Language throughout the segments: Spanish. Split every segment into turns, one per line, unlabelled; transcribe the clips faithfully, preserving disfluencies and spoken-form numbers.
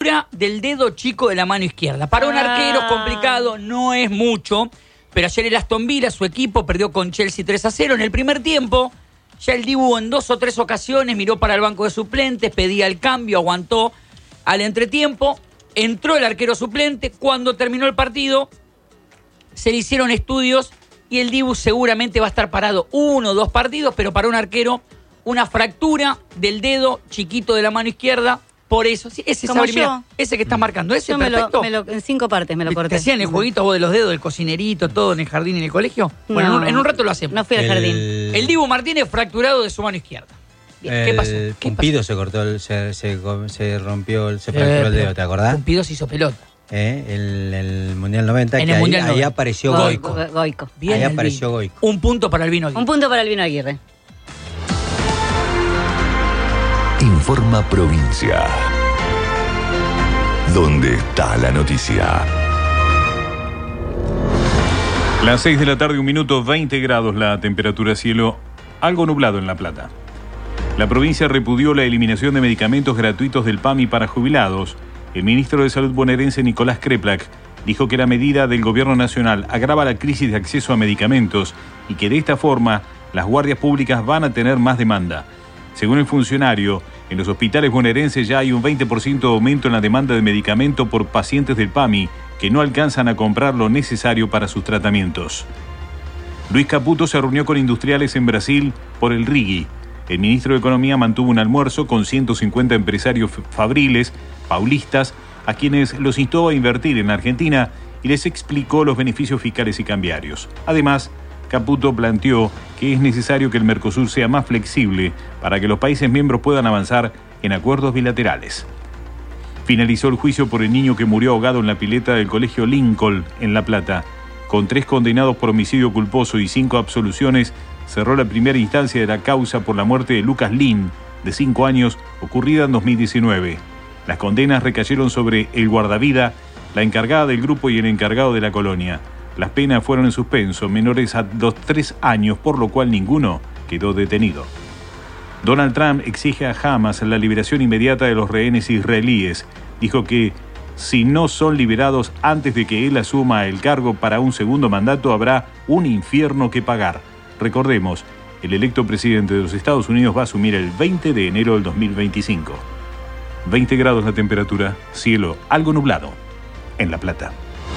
fractura del dedo chico de la mano izquierda. Para un
Ah.
arquero complicado, no es mucho, pero ayer el Aston Villa, su equipo, perdió con Chelsea tres a cero. En el primer tiempo, ya el Dibu en dos o tres ocasiones miró para el banco de suplentes, pedía el cambio, aguantó al entretiempo, entró el arquero suplente. Cuando terminó el partido, se le hicieron estudios y el Dibu seguramente va a estar parado uno o dos partidos, pero para un arquero, una fractura del dedo chiquito de la mano izquierda. Por eso, sí, ese,
Como
Sabri,
yo.
mira, ese que está marcando, ese
Yo me lo,
perfecto.
me lo- en cinco partes me lo
¿Te
corté.
hacían el jueguito vos de los dedos, del cocinerito, todo en el jardín y en el colegio? Bueno, en un, en un rato lo hacemos.
No fui al
El-
jardín.
El Dibu Martínez fracturado de su mano izquierda. Bien, ¿qué pasó?
El
¿Qué
Pumpido
pasó?
se cortó, el- se, se, se rompió, el- se fracturó el dedo, ¿te acordás?
Pumpido se hizo pelota.
Eh, el, el Mundial noventa,
En
que
el
ahí,
Mundial
ahí
noventa.
apareció
Go-
Goico.
Go- Goico.
Bien,
Ahí
el
apareció
Vino.
Goico.
Un punto para el Vino Aguirre.
Un punto para el Vino Aguirre.
Informa Provincia. ¿Dónde está la noticia?
Las seis de la tarde, un minuto, veinte grados la temperatura, cielo algo nublado en La Plata. La provincia repudió la eliminación de medicamentos gratuitos del PAMI para jubilados. El ministro de Salud bonaerense, Nicolás Kreplak, dijo que la medida del gobierno nacional agrava la crisis de acceso a medicamentos y que de esta forma las guardias públicas van a tener más demanda. Según el funcionario, en los hospitales bonaerenses ya hay un veinte por ciento de aumento en la demanda de medicamento por pacientes del PAMI que no alcanzan a comprar lo necesario para sus tratamientos. Luis Caputo se reunió con industriales en Brasil por el RIGI. El ministro de Economía mantuvo un almuerzo con ciento cincuenta empresarios fabriles, paulistas, a quienes los instó a invertir en Argentina y les explicó los beneficios fiscales y cambiarios. Además, Caputo planteó que es necesario que el Mercosur sea más flexible para que los países miembros puedan avanzar en acuerdos bilaterales. Finalizó el juicio por el niño que murió ahogado en la pileta del colegio Lincoln, en La Plata. Con tres condenados por homicidio culposo y cinco absoluciones, cerró la primera instancia de la causa por la muerte de Lucas Lin, de cinco años, ocurrida en dos mil diecinueve. Las condenas recayeron sobre el guardavida, la encargada del grupo y el encargado de la colonia. Las penas fueron en suspenso, menores a los tres años, por lo cual ninguno quedó detenido. Donald Trump exige a Hamas la liberación inmediata de los rehenes israelíes. Dijo que si no son liberados antes de que él asuma el cargo para un segundo mandato, habrá un infierno que pagar. Recordemos, el electo presidente de los Estados Unidos va a asumir el veinte de enero del dos mil veinticinco. veinte grados la temperatura, cielo algo nublado en La Plata.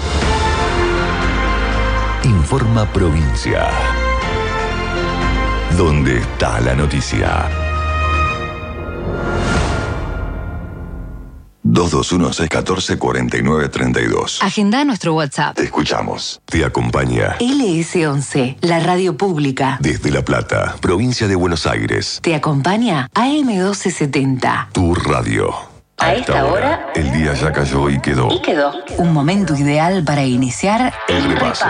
Informa Provincia. ¿Dónde está la noticia? dos dos uno, seis uno cuatro, cuatro nueve tres dos.
Agenda nuestro WhatsApp.
Te escuchamos. Te acompaña
L S once, la radio pública.
desde La Plata, provincia de Buenos Aires.
Te acompaña A M doce setenta.
Tu radio.
A esta hora,
el día ya cayó y quedó.
Y quedó. Un momento ideal para iniciar
El repaso.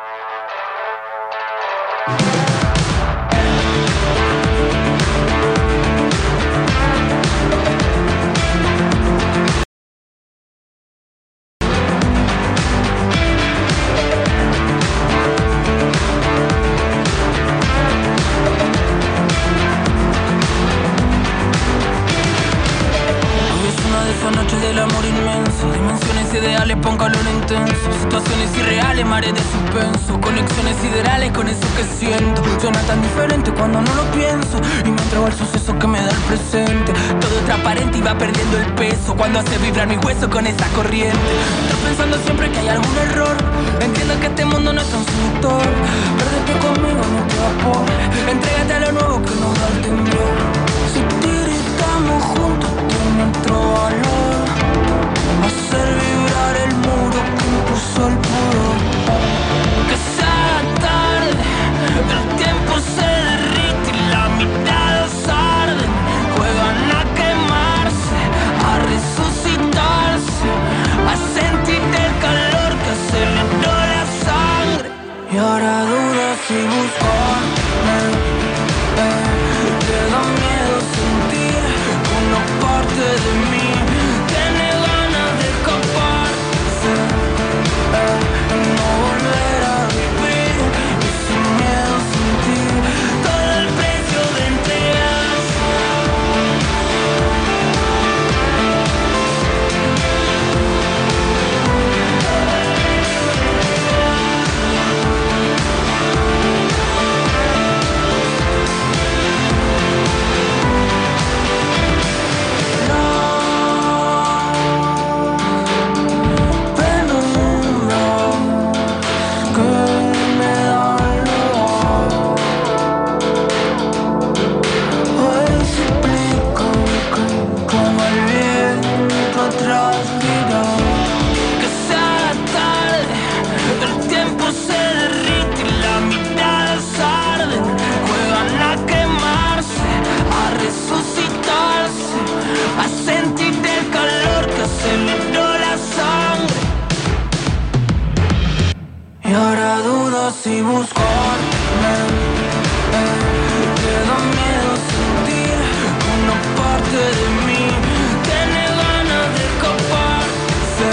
Hoy es una de esas noches del amor inmenso. Dimensiones ideales pa' un calor intenso. Situaciones irreales, mares de suspenso. Conexiones siderales con eso que siento. Suena tan diferente cuando no lo pienso. Y me entrego al suceso que me da el presente. Todo es transparente y va perdiendo el peso cuando hace vibrar mi hueso con esa corriente. Estoy pensando siempre que hay algún error. Entiendo que este mundo no es tan seductor. Perdete conmigo, no te vapores. Entrégate a lo nuevo que nos da el temblor. Si tiritamos juntos tiene otro valor. Hacer vibrar el muro que impuso el pudor. Que se haga tarde, el tiempo se derrite y la mitad arde. Juegan a quemarse, a resucitarse, a sentir el calor que aceleró la sangre. Y ahora dudas si buscarme, eh, te da miedo sentir una parte de mí transpirado. Que sea tarde, el tiempo se derrite y las miradas arden. Juegan a quemarse, a resucitarse, a sentir el calor que aceleró la sangre. Y ahora dudo si buscarme, eh, te da miedo sentir una parte de mí, tiene ganas de escaparse,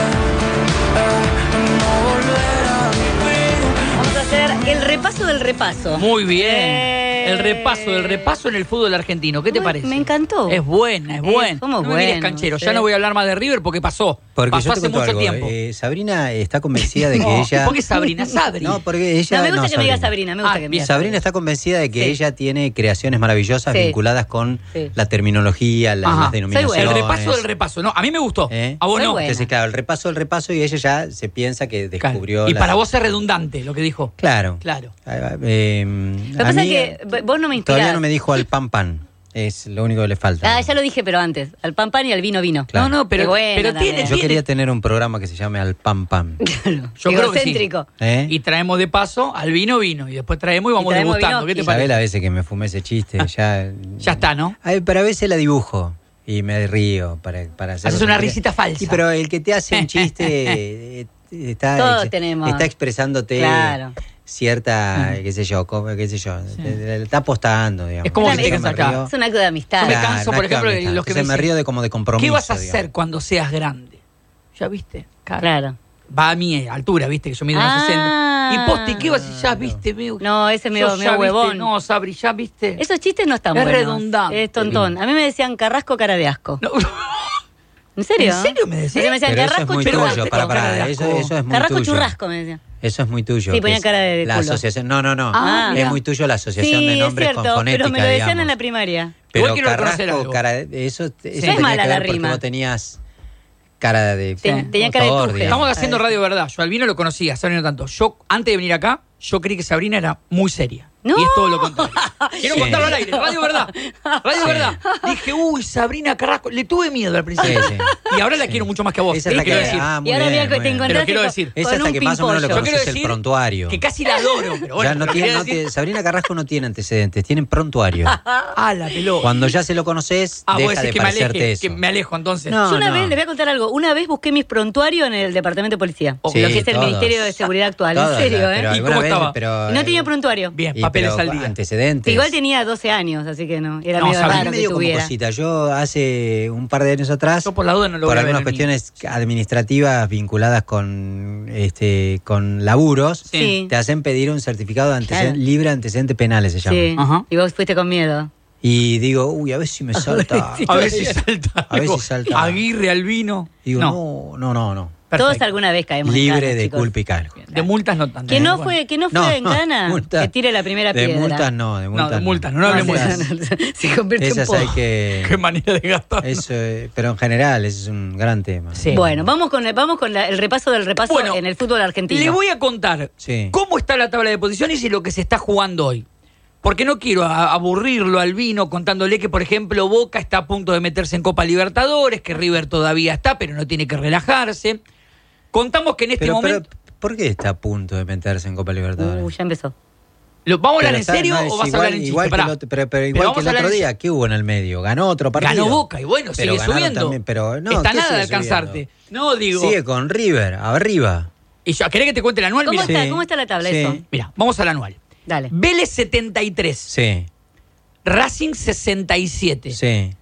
eh, no volver a vivir.
Vamos a hacer el repaso del repaso.
Muy bien.
Eh.
El repaso del repaso en el fútbol argentino. ¿Qué te
Uy,
parece?
me encantó.
Es buena, es
Eh,
buena.
somos
no me mires
buenos,
canchero.
sí.
Ya no voy a hablar más de River porque pasó.
Porque
pasó
yo te
hace
cuento
mucho
algo,
tiempo.
eh, Sabrina está convencida de que
No,
ella...
¿por qué Sabrina? Sadri.
No, porque ella...
No, me gusta
no,
que me diga Sabrina, me gusta
Ah,
que me
bien.
diga
Sabrina está convencida de que
Sí.
ella tiene creaciones maravillosas
Sí.
vinculadas con
Sí.
la terminología, la-
Ajá.
las denominaciones.
El repaso del repaso. No, a mí me gustó.
¿Eh?
A vos
Soy
no.
buena.
Entonces, claro, el repaso del repaso y ella ya se piensa que
Claro.
descubrió...
Y
la-
para vos es redundante lo que dijo.
Claro.
Claro.
Eh,
Lo que
a
pasa
mí,
es que vos no me inspirás.
Todavía no me dijo al pan pan. Es lo único que le falta.
Ah, ya lo dije, pero antes. Al pan pan y al vino vino.
Claro.
No, no, pero,
Qué bueno
pero
también.
tiene,
Yo
tiene-
quería tener un programa que se llame Al Pan Pan.
Claro.
Yo creo que sí.
Egocéntrico.
¿Eh?
Y traemos de paso al vino vino. Y después traemos y vamos
Y traemos
degustando.
vino.
¿Qué te
Y-
¿Sabés
parece?
las veces que me fumé ese chiste? Ya,
Ya está, ¿no?
Ay, pero a veces la dibujo y me río para, para hacer.
Haces una risita falsa.
Sí, pero el que te hace un chiste eh, está,
Todos
ex-
tenemos.
está expresándote
Claro.
cierta, qué sé yo, como- qué sé yo, te- te- está apostando, digamos.
Es como
que
Yo
te
me
quedas acá.
río.
Es un acto de amistad.
Yo me
Claro,
canso,
un
por
acto de
ejemplo, de
amistad.
los que me
Entonces me
dicen,
río de como de compromiso.
¿qué vas a
digamos.
hacer cuando seas grande? ¿Ya viste? Cara.
Claro.
Va a mi altura, ¿viste? Que yo mido unos
Ah.
sesenta. Y posti, ¿qué vas a decir? Ya viste, me
No, ese es medio,
Sos,
medio
ya viste,
huevón.
No, Sabri, ya viste.
Esos chistes no están
Es
buenos.
redundante.
Es tontón. A mí me decían Carrasco cara de asco.
No.
¿En serio?
¿En serio me decís?
O sea, me decían
Pero eso es
Carrasco
muy
churrasco.
tuyo, para,
Cara de
para,
asco.
eso, eso es muy
Carrasco
tuyo.
churrasco, me decían.
Eso es muy tuyo.
Sí,
que
ponía
es
cara de
La
culo.
asociación, no, no, no.
Ah,
es
mira.
muy tuyo la asociación
Sí,
de
es
nombres
cierto,
con fonética,
pero me lo decían
digamos.
en la primaria.
Pero
Igual quiero reconocer
Carrasco,
algo.
cara de, eso, eso
es
tenía
mala
que
la
ver porque
rima.
vos tenías cara de...
Te- tenía cara de
motor,
tuje.
digamos.
Estamos haciendo Radio Verdad. Yo al vino lo conocía, Sabrina no tanto. Yo, antes de venir acá, yo creí que Sabrina era muy seria.
¡No!
Y es todo lo contrario. Quiero
Sí.
contarlo al aire. Radio Verdad. Radio
Sí.
Verdad. Dije, uy, Sabrina Carrasco. Le tuve miedo al principio.
Sí, sí.
Y ahora la quiero mucho más que a vos.
Esa
Te
es la
quiero
que-
decir.
ah, muy
Y ahora
bien,
mira que
muy
te
bien.
encontraste
Pero quiero
con-
decir,
Es
con
hasta
un
que más o menos lo
pimpollo.
Yo quiero
conoces el
decir
prontuario.
que casi la adoro. Pero bueno,
Ya no
pero
tiene,
quería
no
decir-
tiene- Sabrina Carrasco no tiene antecedentes, tiene prontuario.
Ah, la pelota.
Cuando ya se lo conoces,
Ah, vos
deja
decís
de
que me
parecerte
aleje,
eso.
que me alejo entonces.
No.
Yo una vez, les voy a contar algo, una vez busqué mis prontuarios en el departamento de policía,
Sí,
lo que es el
todos.
Ministerio de Seguridad actual,
Todos,
en serio,
pero
¿eh?
¿Y
alguna
cómo
vez,
estaba?
pero,
Y no tenía prontuario.
Bien,
y,
papeles
pero
al día.
antecedentes.
Igual tenía doce años, así que no, era
No,
medio
Sabrina
A mí
raro
me
que
dio como
tuviera.
cosita. Yo hace un par de años atrás,
Yo por la duda no lo
por
voy a ver
algunas
el mío.
cuestiones administrativas vinculadas con este con laburos,
Sí.
te hacen pedir un certificado de antecedentes,
Claro.
libre de antecedentes penales, se llama.
Sí.
Ajá.
Y vos fuiste con miedo.
Y digo, uy, a ver si me salta.
A ver si salta.
A ver si
algo.
salta.
Aguirre al vino.
Digo,
no.
no, no, no, no.
Perfecto.
Todos alguna vez caemos en
Libre
cana,
de
chicos.
culpa y cargo.
De multas no tanto.
Que no
Bueno.
fue, que no
No,
fue en cana,
multas-
que tire la primera
de
piedra.
multas no, de multas
No, de multas no, no hablemos de
Esas-
eso.
Se convirtió en
Esas
poco.
hay que...
Qué manera de gastar.
Eso, eh, pero en general, ese es un gran tema.
Sí.
Bueno, vamos con, el, vamos con la- el repaso del repaso
Bueno,
en el fútbol argentino.
Le voy a contar
Sí.
cómo está la tabla de posiciones y lo que se está jugando hoy. Porque no quiero a- aburrirlo al vino contándole que, por ejemplo, Boca está a punto de meterse en Copa Libertadores, que River todavía está, pero no tiene que relajarse. Contamos que en este
Pero,
momento...
pero, ¿por qué está a punto de meterse en Copa Libertadores?
Uh, ya empezó.
¿Lo, ¿Vamos a hablar
Pero
en
está-
serio
no, es
o vas
igual,
a hablar en chiste?
igual que
Pará.
el otro, pero, pero
Pero
igual
vamos
que el
a hablar
otro
en-
día, ¿qué hubo en el medio? Ganó otro partido.
Ganó Boca y bueno,
Pero
sigue
ganaron
subiendo.
también, pero no,
Está
¿qué
nada de
sigue
alcanzarte.
subiendo?
No, digo...
Sigue con River, arriba.
Y yo, ¿querés que te cuente el anual?
¿Cómo
Mira,
está,
Sí.
¿Cómo está la tabla
Sí.
eso?
Mira, vamos al anual.
Dale.
Vélez setenta y tres,
Sí,
Racing sesenta y siete,
sí,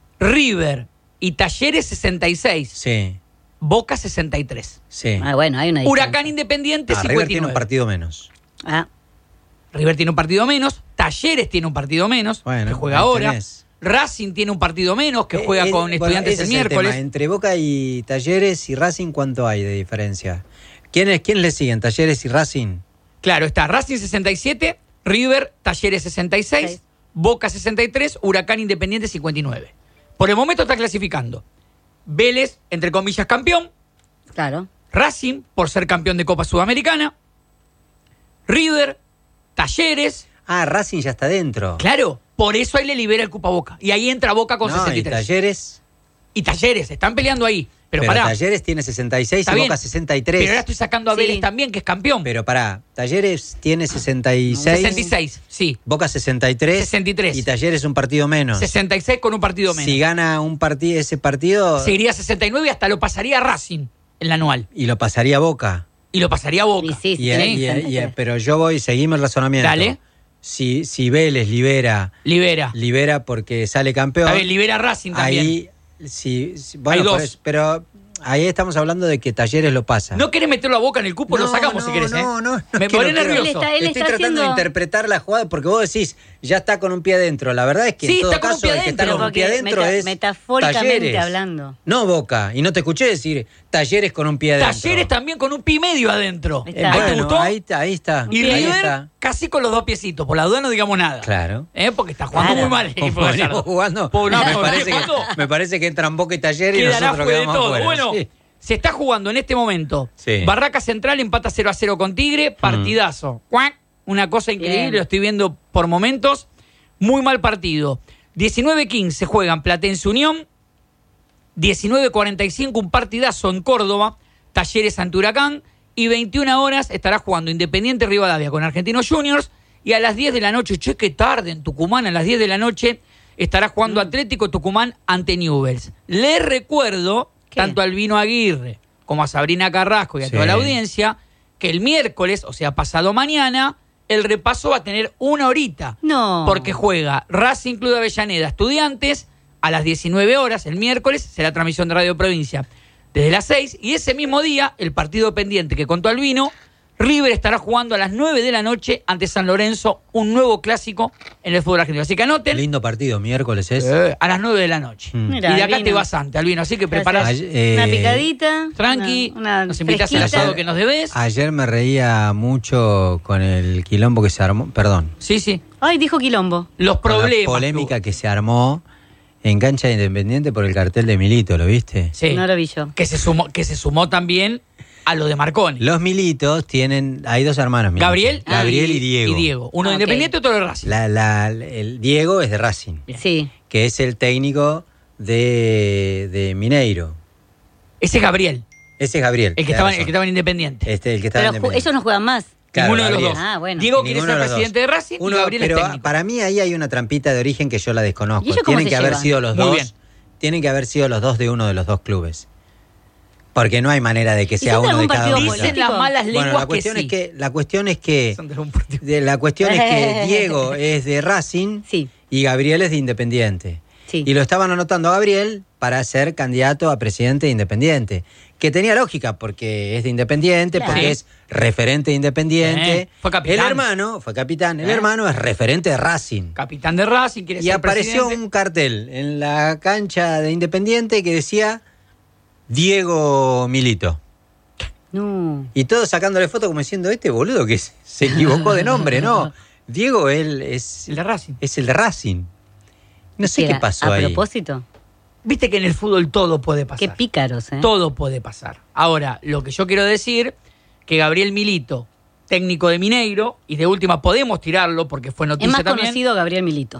River y Talleres sesenta y seis,
sí,
Boca sesenta y tres.
sí.
Ah, bueno, hay una
Huracán
diferencia.
Independiente
Ah, River
cincuenta y
tiene un
nueve.
partido menos.
Ah,
River tiene un partido menos, Talleres tiene un partido menos,
Bueno,
que juega
ahí
ahora.
tenés.
Racing tiene un partido menos, que juega
Eh, eh,
con
bueno,
Estudiantes
ese
el
es
miércoles.
tema. Entre Boca y Talleres y Racing, ¿cuánto hay de diferencia? ¿Quiénes quién le siguen? ¿Talleres y Racing?
Claro, está Racing sesenta y siete, River, Talleres sesenta y seis,
Seis.
Boca sesenta y tres, Huracán Independiente cincuenta y nueve. Por el momento está clasificando Vélez, entre comillas, campeón,
claro.
Racing, por ser campeón de Copa Sudamericana, River, Talleres,
Ah, Racing ya está dentro.
claro, por eso ahí le libera el cupo a Boca. Y ahí entra Boca con
No,
sesenta y
y
tres.
Talleres.
Y Talleres, están peleando ahí. Pero,
Pero
pará.
Talleres tiene sesenta y seis
Está
y
bien.
Boca sesenta y tres.
Pero ahora estoy sacando a
Sí.
Vélez también, que es campeón.
Pero pará, Talleres tiene sesenta y seis.
sesenta y seis, sí.
Boca sesenta y tres.
sesenta y tres.
Y Talleres un partido menos.
sesenta y seis con un partido menos.
Si gana un partido, ese partido.
Seguiría sesenta y nueve y hasta lo pasaría a Racing en la anual.
Y lo pasaría a Boca.
Y lo pasaría a Boca.
Y sí,
Y,
sí,
y-
sí.
y- y- pero yo voy, seguime el razonamiento.
Dale.
Si, si Vélez libera,
Libera.
libera porque sale campeón.
Está bien, libera a Racing también.
Ahí, si, si- bueno,
Hay
por
dos.
eso, pero ahí estamos hablando de que Talleres lo pasa.
¿No querés meterlo a Boca en el cupo? lo
No,
sacamos
no,
si querés,
no,
¿eh?
no, no,
Me
que
pone
lo quiero.
nervioso.
Él está- él
Estoy
está
tratando de
haciendo-
interpretar la jugada porque vos decís, ya está con un pie adentro. La verdad es que
Sí,
en todo
está con un
caso
pie
el que está
adentro.
con un pie
Porque
adentro
meta-
es
metafóricamente
Talleres.
hablando.
No Boca. Y no te escuché decir Talleres con un pie adentro.
Talleres también con un pi medio adentro.
Ahí
Eh,
está.
¿Ahí te
bueno,
gustó?
ahí está, ahí está.
Y
ahí
River
está.
casi con los dos piecitos. Por la duda no digamos nada.
Claro.
¿Eh? Porque está jugando
Claro.
muy mal el equipo
Como
Gallardo.
venimos jugando,
Por una-
me,
por
parece que,
jugando,
me parece que entran Boca y Talleres y
quedará
nosotros
fue de
quedamos
todo.
afuera.
Bueno,
Sí.
se está jugando en este momento.
Sí.
Barraca Central empata cero a cero con Tigre. Partidazo. Cuac. Una cosa increíble.
Bien.
Lo estoy viendo por momentos. Muy mal partido. diecinueve quince juegan Platense Unión. diecinueve cuarenta y cinco un partidazo en Córdoba. Talleres ante Huracán. Y veintiuna horas estará jugando Independiente Rivadavia con Argentinos Juniors. Y a las diez de la noche, che, qué tarde en Tucumán, a las diez de la noche estará jugando Atlético Tucumán ante Newell's. Les recuerdo,
¿Qué?
tanto al Vino Aguirre como a Sabrina Carrasco y a
Sí.
toda la audiencia, que el miércoles, o sea, pasado mañana, el repaso va a tener una horita.
No.
Porque juega Racing Club de Avellaneda Estudiantes a las diecinueve horas, el miércoles, será transmisión de Radio Provincia desde las seis, y ese mismo día, el partido pendiente que contó Albino, River estará jugando a las nueve de la noche ante San Lorenzo, un nuevo clásico en el fútbol argentino. Así que anoten,
Lindo partido, miércoles es.
eh, a las nueve de la noche.
Mm.
Mira,
y de acá
Albino.
te vas antes, Albino, así que preparás
Gracias.
Ay- eh,
Una picadita.
tranqui,
una- una
nos invitás al
fresquita.
asado que nos debes.
Ayer me reía mucho con el quilombo que se armó, perdón,
Sí, sí.
Ay, dijo Quilombo.
Los
con la
problemas.
polémica que se armó en cancha de Independiente por el cartel de Milito, ¿lo viste?
Sí.
No lo vi yo.
Que se sumó, que se sumó también a lo de Marconi.
Los Militos tienen, hay dos hermanos Milito.
Gabriel,
Gabriel y, Diego.
Y Diego. Uno
Ah,
de
ok.
Independiente, otro de Racing.
La- la- el Diego es de Racing,
Bien.
Sí.
que es el técnico de, de Mineiro.
Ese es Gabriel,
Ese es Gabriel.
el que,
tenés
estaba,
razón.
el que estaba en Independiente.
Este, el que estaba
Pero
en
ju-
Independiente.
ellos no juegan más.
Claro,
Ninguno de los
Gabriel.
dos.
Ah, bueno.
Diego quiere
Ninguno
ser
de los dos.
presidente de Racing
Uno,
y Gabriel
pero
es técnico.
para mí ahí hay una trampita de origen que yo la desconozco.
¿Y ellos cómo
Tienen
se
que haber
llevan?
sido los
Muy
dos.
bien.
Tienen que haber sido los dos de uno de los dos clubes. Porque no hay manera de que sea
son de
uno de
algún
cada
partido
uno.
político?
Dicen las malas lenguas
Bueno, la cuestión
que sí.
es que la cuestión es que
Son de un partido.
de- la cuestión es que Diego es de Racing
Sí.
y Gabriel es de Independiente.
Sí.
Y lo estaban anotando a Gabriel para ser candidato a presidente de Independiente. Que tenía lógica porque es de Independiente,
Claro.
porque
Sí.
es referente de Independiente.
Eh, fue capitán.
El hermano, fue capitán. El
Eh.
hermano es referente de Racing.
Capitán de Racing, quiere
Y
ser
apareció
presidente.
un cartel en la cancha de Independiente que decía Diego Milito.
No.
Y todos sacándole foto como diciendo, este boludo que se se equivocó de nombre, ¿no? Diego, él es,
El de Racing.
es el de Racing. No sé qué
Era
pasó
a
ahí.
propósito.
Viste que en el fútbol todo puede pasar.
Qué pícaros, ¿eh?
Todo puede pasar. Ahora, lo que yo quiero decir, que Gabriel Milito, técnico de Mineiro, y de última podemos tirarlo porque fue
Es
noticia
más
también.
conocido Gabriel Milito.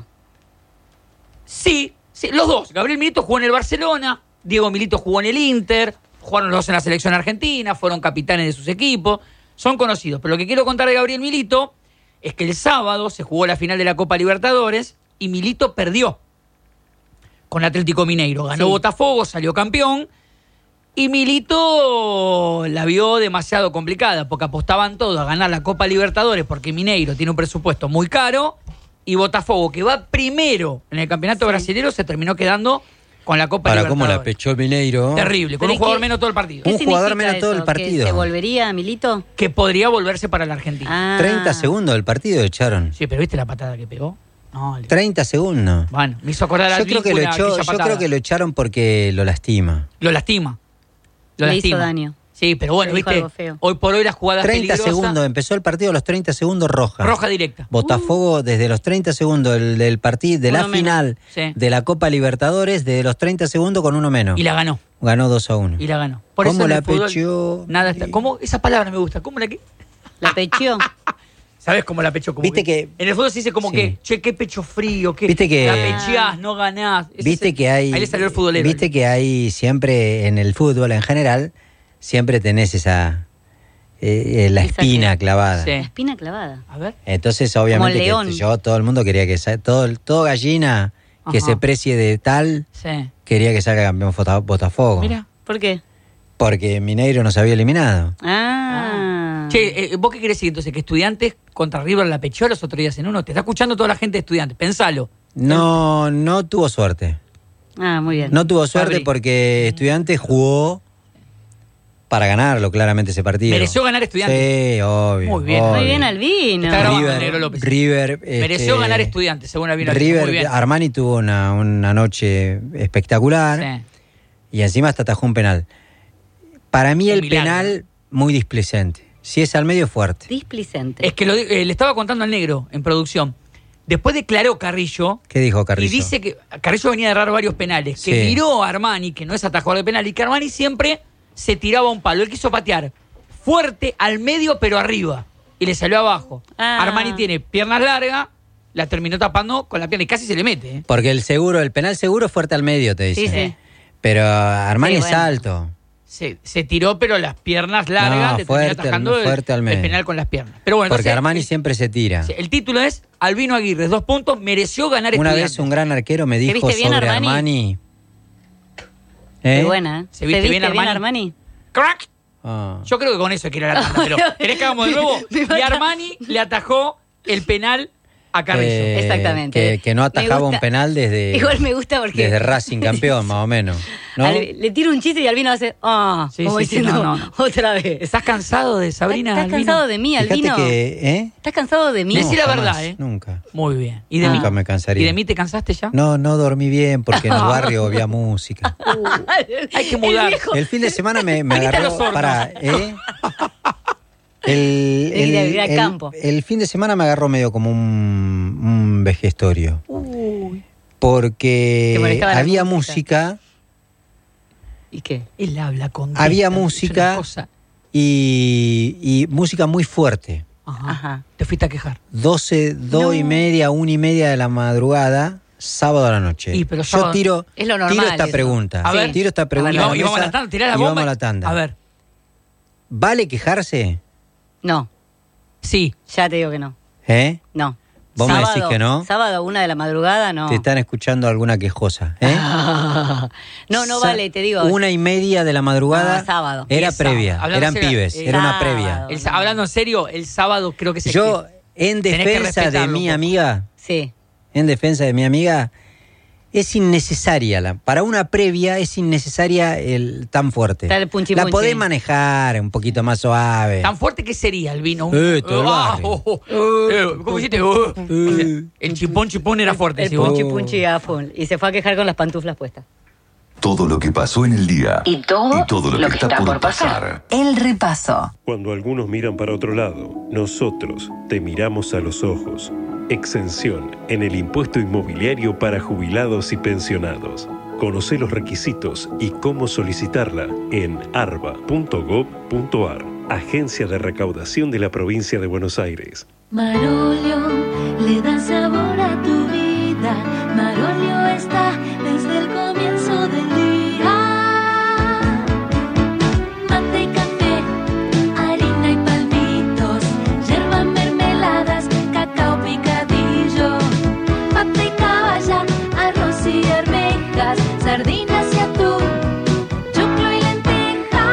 Sí, sí, los dos. Gabriel Milito jugó en el Barcelona, Diego Milito jugó en el Inter, jugaron los dos en la selección argentina, fueron capitanes de sus equipos, son conocidos. Pero lo que quiero contar de Gabriel Milito es que el sábado se jugó la final de la Copa Libertadores y Milito perdió con Atlético Mineiro. Ganó
Sí.
Botafogo, salió campeón. Y Milito la vio demasiado complicada porque apostaban todo a ganar la Copa Libertadores porque Mineiro tiene un presupuesto muy caro y Botafogo, que va primero en el campeonato
Sí.
brasileño, se terminó quedando con la Copa
Para
Libertadores.
cómo la pechó el Mineiro.
Terrible, con
Pero
un jugador
¿qué-
menos todo el partido.
¿Qué
Un jugador
significa
menos todo el
eso?
partido.
¿Que se volvería Milito?
Que podría volverse para la Argentina.
Ah.
treinta segundos del partido echaron.
Sí, pero ¿viste la patada que pegó? No, le-
treinta segundos.
Bueno, me hizo acordar a
Yo creo, que lo
Víncula,
echó,
aquella
yo
patada.
creo que lo echaron porque lo lastima.
Lo lastima. Lo
Le
lastima.
hizo daño.
Sí, pero bueno,
Le dijo
viste,
algo feo.
hoy por hoy las jugadas
treinta
peligrosas,
segundos, empezó el partido a los treinta segundos roja.
roja directa.
Botafogo desde los treinta segundos del, del partido, de la
Uno menos.
final
Sí.
de la Copa Libertadores, de los treinta segundos con uno menos.
Y la ganó.
Ganó dos a uno.
Y la ganó. Por
¿Cómo
eso en
la
el fútbol
pecheó?
nada está. ¿Cómo? Esa palabra me gusta. ¿Cómo la que?
La pecheó.
¿Sabes cómo la pecho? Como
Viste que-
En el fútbol se dice como
Sí.
que, che, qué pecho frío, que
Viste que-
la pecheás, no ganás. Ese
Viste
es el-
que hay.
Ahí le salió el futbolero.
Viste que hay siempre en el fútbol en general, siempre tenés esa. eh, eh, la
Esa
espina
que-
clavada.
Sí.
La espina clavada.
A ver.
Entonces, obviamente,
Como
que
león.
yo, todo el mundo quería que sa- todo, todo gallina que
Ajá.
se precie de tal,
Sí.
quería que salga campeón Fota- Botafogo.
Mira.
¿Por qué?
Porque Mineiro nos había eliminado.
Ah.
Che, eh, ¿vos qué querés decir entonces? ¿Que Estudiantes contra River la pechó los otros días en uno? Te está escuchando toda la gente de Estudiantes. Pensalo.
No, no tuvo suerte.
Ah, muy bien.
No tuvo suerte
Fabri.
porque Estudiantes jugó para ganarlo claramente ese partido.
Mereció ganar Estudiantes.
Sí, obvio.
Muy bien.
obvio.
Muy bien, Albino.
Está grabado,
River,
Negro López.
River,
Mereció
este,
ganar Estudiantes, según Albino. Muy
River,
bien.
Armani tuvo una, una noche espectacular
Sí.
y encima hasta atajó un penal. Para mí
Un
el
milagro.
penal muy displicente. Si es al medio fuerte.
Displicente.
Es que lo, di- eh, le estaba contando al Negro en producción. Después declaró Carrillo.
¿Qué dijo Carrillo?
Y dice que Carrillo venía de errar varios penales. Que
Sí.
miró a Armani, que no es atajador de penal, y que Armani siempre se tiraba un palo. Él quiso patear fuerte al medio, pero arriba. Y le salió abajo.
Ah.
Armani tiene piernas largas, la terminó tapando con la pierna y casi se le mete. ¿eh?
Porque el seguro, el penal seguro es fuerte al medio, te
Sí,
dice.
sí.
Pero Armani
Sí,
es
bueno.
alto.
Se, se tiró, pero las piernas largas
No,
le terminó
fuerte al-
atajando el-
fuerte al
el,
medio.
penal con las piernas. Pero bueno,
Porque
entonces,
Armani
el,
siempre se tira.
sí, el título es Albino Aguirre, dos puntos, mereció ganar
Una
Estudiantes.
vez un gran arquero me dijo
viste bien,
sobre
Armani?
Armani.
Qué
¿Eh?
buena, ¿eh?
¿Se viste bien, Armani?
Armani?
¡Crack!
Ah.
Yo creo que con eso quiere la tanda, pero ¿querés que hagamos de nuevo?
Me
Y
mata.
Armani le atajó el penal a Carrillo.
Eh,
Exactamente.
Que, que no
Me
atajaba
gusta.
un penal desde,
Igual me gusta porque...
desde Racing campeón, más o menos. ¿No?
Al- le tiro un chiste y Albino hace... Ah,
Sí,
como
sí, sí,
diciendo,
no, no, no.
otra vez.
¿Estás cansado de Sabrina?
¿Estás
Albino?
cansado de mí,
Fíjate
Albino?
que, ¿eh?
¿Estás cansado de mí?
Decí la
jamás,
verdad, ¿eh?
Nunca.
Muy bien. ¿Y de
Nunca
mí?
me cansaría.
¿Y de mí te cansaste ya?
No, no dormí bien porque en el barrio había música.
Hay que
El
mudar.
viejo-
El fin de semana me, me
Venite a los
agarró
hornos.
para, ¿eh? El,
De ir a
el-
vivir a
el-
campo.
el fin de semana me agarró medio como un, un vejestorio.
Uy.
Te
Porque
molestaba la
había
música.
música
¿Y qué?
Él habla con.
Había
Es una
música.
cosa.
y, y música muy fuerte.
Ajá.
Ajá.
Te fuiste a quejar.
doce, dos y media, una y media de la madrugada, sábado a la noche.
Y, pero
Yo
sábado-
tiro,
Es lo normal
tiro esta
eso.
pregunta.
A ver.
tiro esta pregunta.
Y
a la
vamos, y vamos a la
mesa
tanda, tirá la
y
bomba.
vamos a la tanda.
A ver.
¿Vale quejarse?
No,
Sí.
ya te digo que no.
¿Eh?
No.
¿Vos me
Sábado,
decís que no?
Sábado, una de la madrugada, no.
Te están escuchando alguna quejosa. ¿eh?
no, no
Sa-
vale, te digo.
Una y media de la madrugada.
No, sábado.
Era
Y es sábado.
previa.
Hablando
Eran
serio,
pibes.
eh,
era una
sábado.
previa.
El- hablando en serio, el sábado creo que se.
Yo, en
tenés que
defensa de
respetarlo
mi
un poco.
amiga,
Sí.
en defensa de mi amiga, es innecesaria. La, para una previa es innecesaria el tan fuerte.
Está el punchi
la
punchi.
podés manejar un poquito más suave.
¿Tan fuerte que sería el vino?
Eh, todo el
Ah,
barrio.
oh, oh. Eh, ¿Cómo hiciste? Oh. El chipón chipón era fuerte.
El
sí, vos.
punchi punchi a full. Y se fue a quejar con las pantuflas puestas.
Todo lo que pasó en el día.
Y todo,
lo, que, está, por pasar.
El repaso.
Cuando algunos miran para otro lado, nosotros te miramos a los ojos. Exención en el impuesto inmobiliario para jubilados y pensionados. Conoce los requisitos y cómo solicitarla en arba punto gob punto ar, Agencia de Recaudación de la Provincia de Buenos Aires.
Marolio le da sabor a tu vida. Marolio está desde el comienzo del día. Mate y café, harina y palmitos, yerba, mermeladas, cacao picadillo, pata y caballa, arroz y arvejas, sardinas y atún, choclo y lentejas.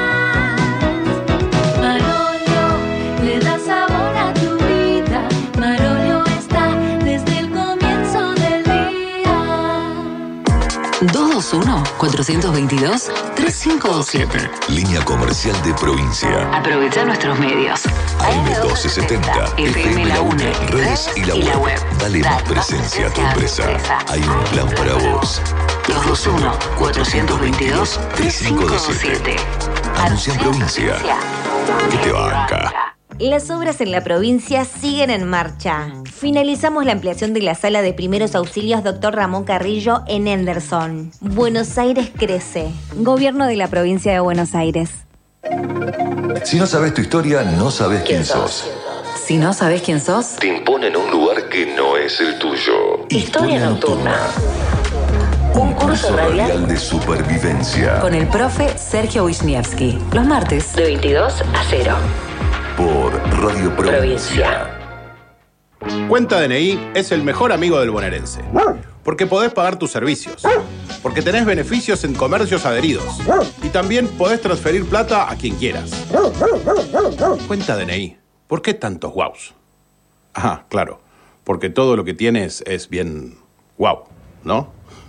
Marolio le da sabor a tu vida. Marolio está desde el comienzo del día.
dos dos uno, cuatro dos dos, tres cinco dos siete.
Línea comercial de provincia.
Aprovecha nuestros medios.
A M doce setenta, F M La UNE, redes y la web. Dale más presencia a tu empresa. Hay un plan para vos.
dos dos uno, cuatro dos dos, tres cinco dos siete.
Anuncia en provincia. Que te banca.
Las obras en la provincia siguen en marcha. Finalizamos la ampliación de la sala de primeros auxilios doctor Ramón Carrillo en Henderson. Buenos Aires crece. Gobierno de la provincia de Buenos Aires.
Si no sabes tu historia, no sabes quién sos.
Si no sabes quién sos,
Te imponen un lugar que no es el tuyo.
Historia Nocturna. Un curso radial
de supervivencia.
con el profe Sergio Wisniewski. Los martes de veintidós a cero.
Por Radio Provincia.
Cuenta D N I es el mejor amigo del bonaerense. Porque podés pagar tus servicios. Porque tenés beneficios en comercios adheridos. Y también podés transferir plata a quien quieras. Cuenta D N I. ¿Por qué tantos guaus? Ah, claro. Porque todo lo que tienes es bien guau, ¿no?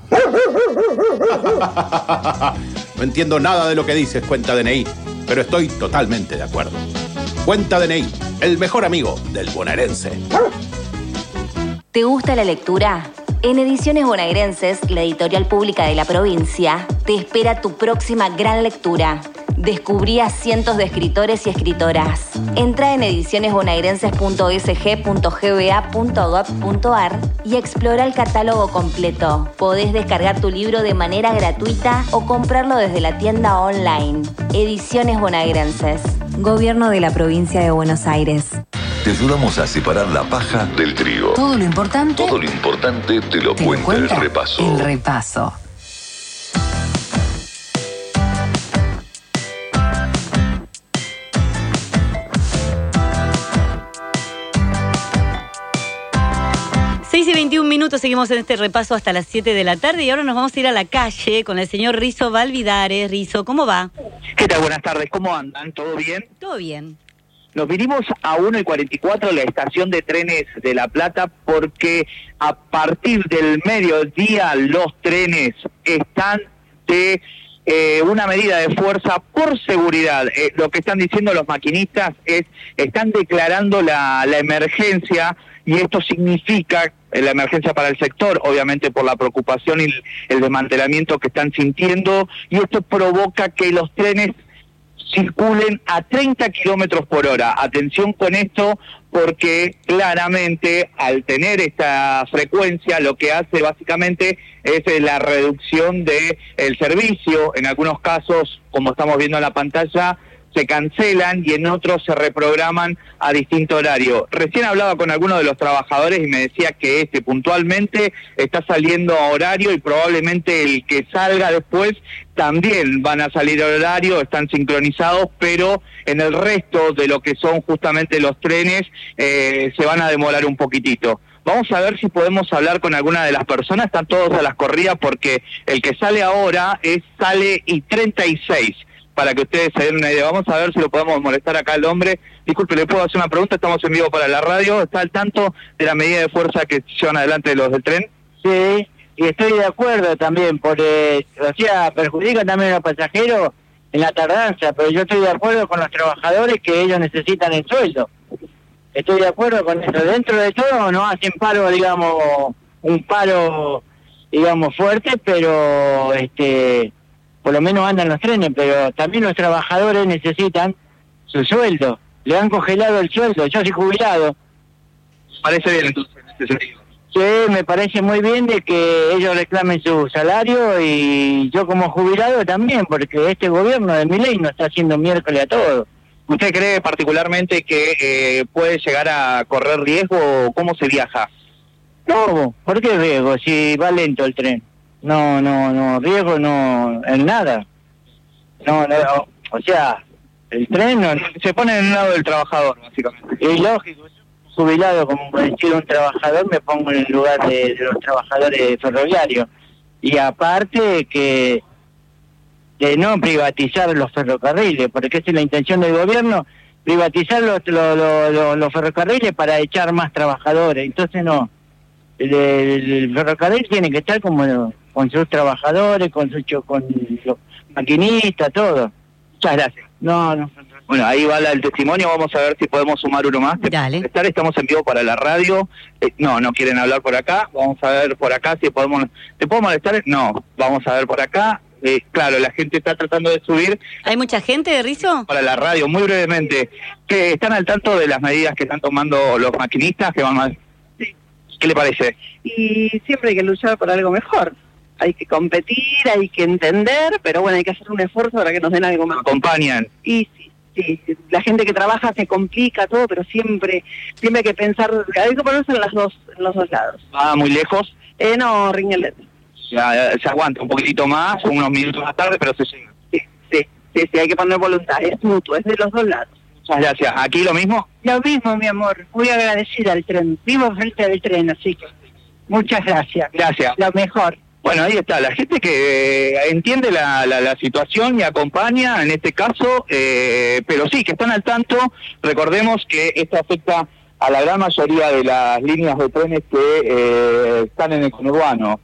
No entiendo nada de lo que dices, Cuenta D N I, pero estoy totalmente de acuerdo. Cuenta D N I, el mejor amigo del bonaerense.
¿Te gusta la lectura? En Ediciones Bonaerenses, la editorial pública de la provincia, te espera tu próxima gran lectura. Descubrí a cientos de escritores y escritoras. Entra en ediciones bonaerenses punto s g punto g b a punto gov punto a r y explora el catálogo completo. Podés descargar tu libro de manera gratuita o comprarlo desde la tienda online. Ediciones Bonaerenses. Gobierno de la Provincia de Buenos Aires.
Te ayudamos a separar la paja del trigo.
Todo lo importante
Todo lo importante te lo
te lo
cuenta el
cuenta
repaso.
el repaso.
seis y veintiún minutos, seguimos en este repaso hasta las siete de la tarde y ahora nos vamos a ir a la calle con el señor Rizo Valvidares. Rizo, ¿cómo va?
¿Qué tal? Buenas tardes, ¿cómo andan? ¿Todo bien?
Todo bien.
Nos vinimos a una y cuarenta y cuatro, la estación de trenes de La Plata, porque a partir del mediodía los trenes están de eh, una medida de fuerza por seguridad. Eh, lo que están diciendo los maquinistas es, están declarando la, la emergencia, y esto significa la emergencia para el sector, obviamente por la preocupación y el, el desmantelamiento que están sintiendo, y esto provoca que los trenes circulen a treinta kilómetros por hora. Atención con esto, porque claramente al tener esta frecuencia lo que hace básicamente es la reducción de el servicio. En algunos casos, como estamos viendo en la pantalla, se cancelan y en otros se reprograman a distinto horario. Recién hablaba con algunos de los trabajadores y me decía que este puntualmente está saliendo a horario y probablemente el que salga después también van a salir a horario, están sincronizados, pero en el resto de lo que son justamente los trenes eh, se van a demorar un poquitito. Vamos a ver si podemos hablar con alguna de las personas, están todos a las corridas porque el que sale ahora es sale y treinta y seis. Para que ustedes se den una idea. Vamos a ver si lo podemos molestar acá al hombre. Disculpe, ¿le puedo hacer una pregunta? Estamos en vivo para la radio. ¿Está al tanto de la medida de fuerza que llevan adelante los del tren?
Sí, y estoy de acuerdo también, porque, o sea, perjudica también a los pasajeros en la tardanza, pero yo estoy de acuerdo con los trabajadores que ellos necesitan el sueldo. Estoy de acuerdo con eso. Dentro de todo no hacen paro, digamos, un paro, digamos, fuerte, pero este... por lo menos andan los trenes, pero también los trabajadores necesitan su sueldo. Le han congelado el sueldo, yo soy jubilado.
Parece bien entonces en este sentido.
Sí, me parece muy bien de que ellos reclamen su salario y yo como jubilado también, porque este gobierno de Milei nos está haciendo miércoles a todos.
¿Usted cree particularmente que eh, puede llegar a correr riesgo o cómo se viaja?
No, ¿por qué riesgo si va lento el tren? No, no, no, riesgo no, en nada. No, no, o sea, el tren no,
se pone en el lado del trabajador, básicamente.
Es lógico, jubilado, como por decir un trabajador, me pongo en el lugar de, de los trabajadores ferroviarios. Y aparte que de no privatizar los ferrocarriles, porque esa es la intención del gobierno, privatizar los, los, los, los ferrocarriles para echar más trabajadores. Entonces no, el, el ferrocarril tiene que estar como con sus trabajadores, con sus con los maquinistas, todo.
Muchas gracias.
No, no.
Bueno, ahí va la, el testimonio, vamos a ver si podemos sumar uno más.
Dale.
Estar, estamos en vivo para la radio. Eh, no, no quieren hablar por acá. Vamos a ver por acá si podemos... ¿Te puedo molestar? No, vamos a ver por acá. Eh, claro, la gente está tratando de subir.
¿Hay mucha gente de Rizo?
Para la radio, muy brevemente. ¿Que están al tanto de las medidas que están tomando los maquinistas? Que van mal?
Sí.
¿Qué le parece?
Y siempre hay que luchar por algo mejor. Hay que competir, hay que entender, pero bueno, hay que hacer un esfuerzo para que nos den algo más.
¿Acompañan?
Y sí. sí, la gente que trabaja se complica todo, pero siempre, siempre hay que pensar, hay que ponerse en, las dos, en los dos lados.
¿Va muy lejos?
Eh, no, Ringlet.
Ya, se aguanta un poquitito más, unos minutos más tarde, pero se llega.
Sí, sí, sí, sí, hay que poner voluntad, es mutuo, es de los dos lados.
Muchas gracias. ¿Aquí lo mismo?
Lo mismo, mi amor, muy agradecida al tren, vivo frente del tren, así que muchas gracias.
Gracias.
Lo mejor.
Bueno, ahí está, la gente que eh, entiende la, la, la situación y acompaña en este caso, eh, pero sí, que están al tanto. Recordemos que esto afecta a la gran mayoría de las líneas de trenes que eh, están en el conurbano.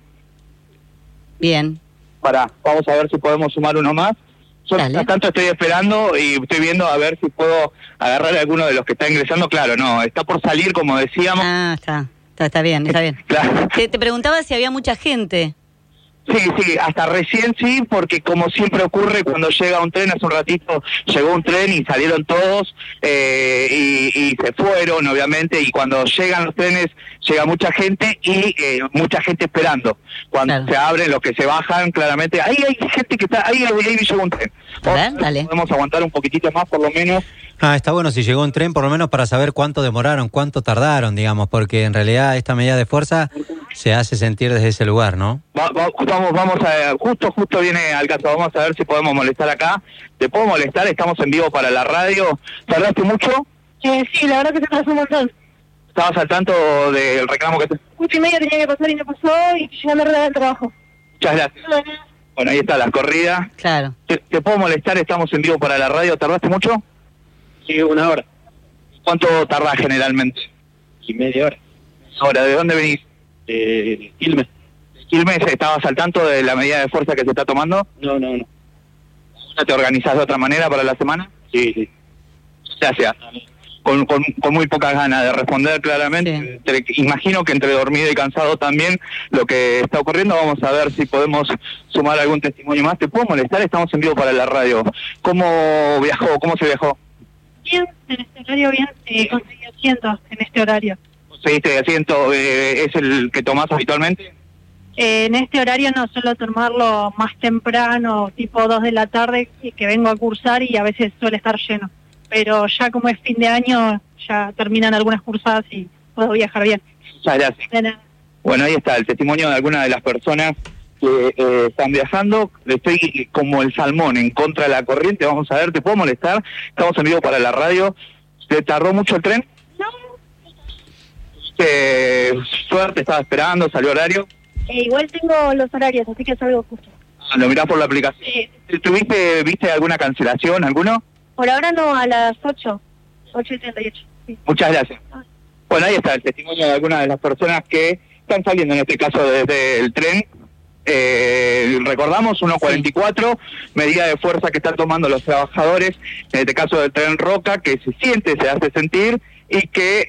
Bien.
Para, vamos a ver si podemos sumar uno más. Yo mientras tanto estoy esperando y estoy viendo a ver si puedo agarrar a alguno de los que está ingresando. Claro, no, está por salir, como decíamos.
Ah, está, está, está bien, está bien.
Claro.
Te, te preguntaba si había mucha gente.
Sí, sí, hasta recién sí, porque como siempre ocurre cuando llega un tren, hace un ratito llegó un tren y salieron todos eh, y, y se fueron, obviamente, y cuando llegan los trenes llega mucha gente y eh, mucha gente esperando. Cuando claro. se abren, los que se bajan, claramente, ahí hay gente que está, ahí, ahí llegó un tren.
A ver, dale.
Podemos aguantar un poquitito más, por lo menos.
Ah, está bueno si llegó un tren, por lo menos para saber cuánto demoraron, cuánto tardaron, digamos, porque en realidad esta medida de fuerza se hace sentir desde ese lugar, ¿no?
Va, va, vamos, vamos a, justo, justo viene al caso, vamos a ver si podemos molestar acá. ¿Te puedo molestar? Estamos en vivo para la radio. ¿Tardaste mucho?
Eh, sí, la verdad que se pasó un montón.
¿Estabas al tanto del reclamo que te...?
Ocho y media tenía que pasar y no pasó, y llegando a del trabajo.
Muchas gracias. Bueno, ahí está la corrida.
Claro.
¿Te, ¿Te puedo molestar? Estamos en vivo para la radio. ¿Tardaste mucho?
Sí, una hora.
¿Cuánto tardás generalmente?
Y media hora.
Ahora, ¿de dónde venís?
De Quilmes.
¿Quilmes? ¿Estabas al tanto de la medida de fuerza que se está tomando?
No, no, no.
¿Te organizás de otra manera para la semana?
Sí, sí.
Gracias. Con, con, con muy pocas ganas de responder claramente. Sí. Te, imagino que entre dormido y cansado también lo que está ocurriendo. Vamos a ver si podemos sumar algún testimonio más. ¿Te puedo molestar? Estamos en vivo para la radio. ¿Cómo viajó? ¿Cómo se viajó?
Bien, en este horario bien, eh, conseguí asientos en este horario.
¿Conseguiste asiento? Eh, ¿Es el que tomás habitualmente?
Eh, en este horario no, suelo tomarlo más temprano, tipo dos de la tarde, que vengo a cursar y a veces suele estar lleno. Pero ya como es fin de año, ya terminan algunas cursadas y puedo viajar bien.
Muchas gracias. Bueno, ahí está el testimonio de algunas de las personas que eh, están viajando. Estoy como el salmón en contra de la corriente. Vamos a ver, ¿te puedo molestar? Estamos en vivo para la radio. ¿Te tardó mucho el tren?
No.
Eh, suerte, estaba esperando, salió horario.
Eh, igual tengo los horarios, así que salgo justo.
Ah, ¿lo mirás por la aplicación?
Sí.
¿Tuviste, viste alguna cancelación, alguno?
Por ahora no, a las ocho, ocho y treinta y ocho. Sí.
Muchas gracias. Ah. Bueno, ahí está el testimonio de algunas de las personas que están saliendo, en este caso desde el tren. Eh, recordamos, uno cuarenta y cuatro, sí. Medida de fuerza que están tomando los trabajadores, en este caso del tren Roca, que se siente, se hace sentir, y que,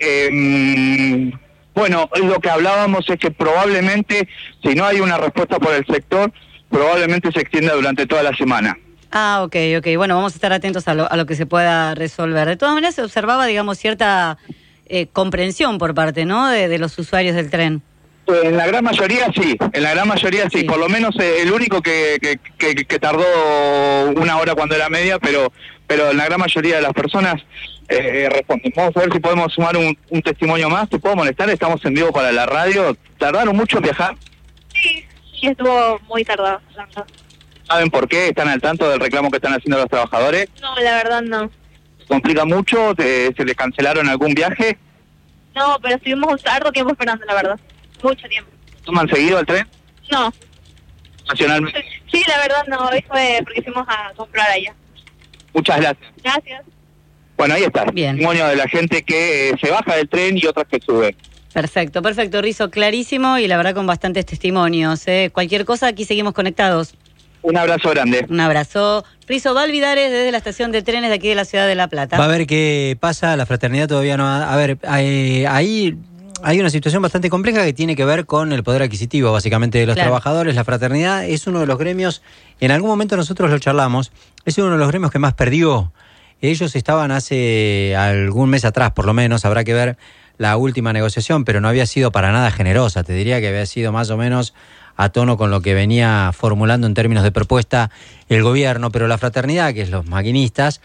eh, bueno, lo que hablábamos es que probablemente, si no hay una respuesta por el sector, probablemente se extienda durante toda la semana.
Ah, ok, ok. Bueno, vamos a estar atentos a lo, a lo que se pueda resolver. De todas maneras, se observaba, digamos, cierta eh, comprensión por parte, ¿no?, de, de los usuarios del tren.
En la gran mayoría sí, en la gran mayoría sí, sí. Por lo menos eh, el único que, que, que, que tardó una hora cuando era media, pero pero en la gran mayoría de las personas eh, responden. Vamos a ver si podemos sumar un, un testimonio más. ¿Te puedo molestar? Estamos en vivo para la radio. ¿Tardaron mucho en viajar?
Sí, sí, estuvo muy tardado, la verdad.
¿Saben por qué? ¿Están al tanto del reclamo que están haciendo los trabajadores?
No, la verdad no.
¿Se complica mucho? ¿Se, se les cancelaron algún viaje?
No, pero estuvimos un harto tiempo esperando, la verdad. Mucho tiempo.
¿Toman seguido el tren?
No.
¿Nacionalmente?
Sí, la verdad no, hoy fue porque fuimos a comprar allá.
Muchas gracias.
Gracias.
Bueno, ahí está.
Bien.
Testimonio de la gente que eh, se baja del tren y otras que sube.
Perfecto, perfecto, Rizo, clarísimo y la verdad con bastantes testimonios. ¿eh? Cualquier cosa, aquí seguimos conectados.
Un abrazo grande.
Un abrazo. Rizo Valvidares desde la estación de trenes de aquí de la ciudad de La Plata.
Va a ver qué pasa, la fraternidad todavía no... Ha, a ver, hay, ahí... Hay una situación bastante compleja que tiene que ver con el poder adquisitivo, básicamente, de los claro. trabajadores. La fraternidad es uno de los gremios, en algún momento nosotros lo charlamos, es uno de los gremios que más perdió. Ellos estaban hace algún mes atrás, por lo menos, habrá que ver la última negociación, pero no había sido para nada generosa. Te diría que había sido más o menos a tono con lo que venía formulando en términos de propuesta el gobierno, pero la fraternidad, que es los maquinistas,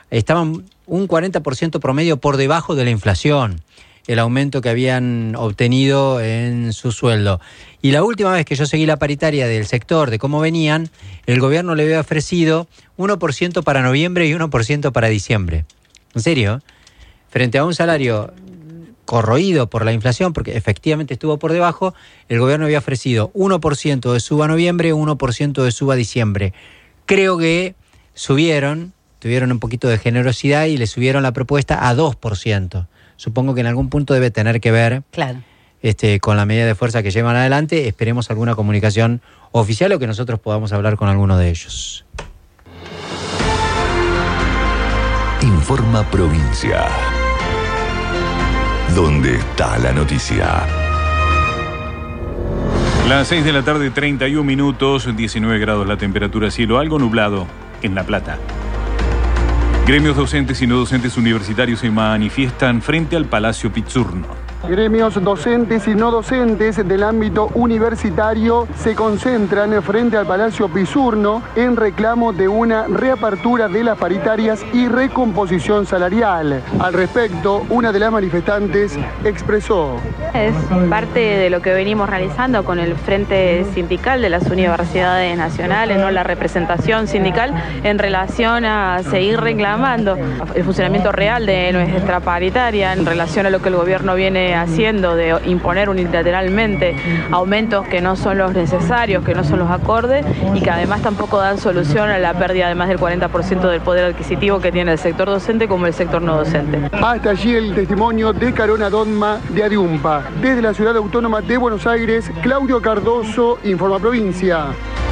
estaban un cuarenta por ciento promedio por debajo de la inflación, el aumento que habían obtenido en su sueldo. Y la última vez que yo seguí la paritaria del sector, de cómo venían, el gobierno le había ofrecido uno por ciento para noviembre y uno por ciento para diciembre. ¿En serio? Frente a un salario corroído por la inflación, porque efectivamente estuvo por debajo, el gobierno había ofrecido uno por ciento de suba a noviembre, uno por ciento de suba a diciembre. Creo que subieron, tuvieron un poquito de generosidad y le subieron la propuesta a dos por ciento. Supongo que en algún punto debe tener que ver
claro.
este, con la medida de fuerza que llevan adelante. Esperemos alguna comunicación oficial o que nosotros podamos hablar con alguno de ellos.
Informa Provincia. ¿Dónde está la noticia?
Las seis de la tarde, treinta y un minutos, diecinueve grados la temperatura, cielo algo nublado en La Plata. Gremios docentes y no docentes universitarios se manifiestan frente al Palacio Pizzurno.
Gremios docentes y no docentes del ámbito universitario se concentran frente al Palacio Pizzurno en reclamo de una reapertura de las paritarias y recomposición salarial. Al respecto, una de las manifestantes expresó:
es parte de lo que venimos realizando con el Frente Sindical de las Universidades Nacionales, ¿no? La representación sindical en relación a seguir reclamando el funcionamiento real de nuestra paritaria en relación a lo que el gobierno viene haciendo de imponer unilateralmente aumentos que no son los necesarios, que no son los acordes y que además tampoco dan solución a la pérdida de más del cuarenta por ciento del poder adquisitivo que tiene el sector docente como el sector no docente.
Hasta allí el testimonio de Carona Donma de Adiumpa. Desde la Ciudad Autónoma de Buenos Aires, Claudio Cardoso, Informa Provincia.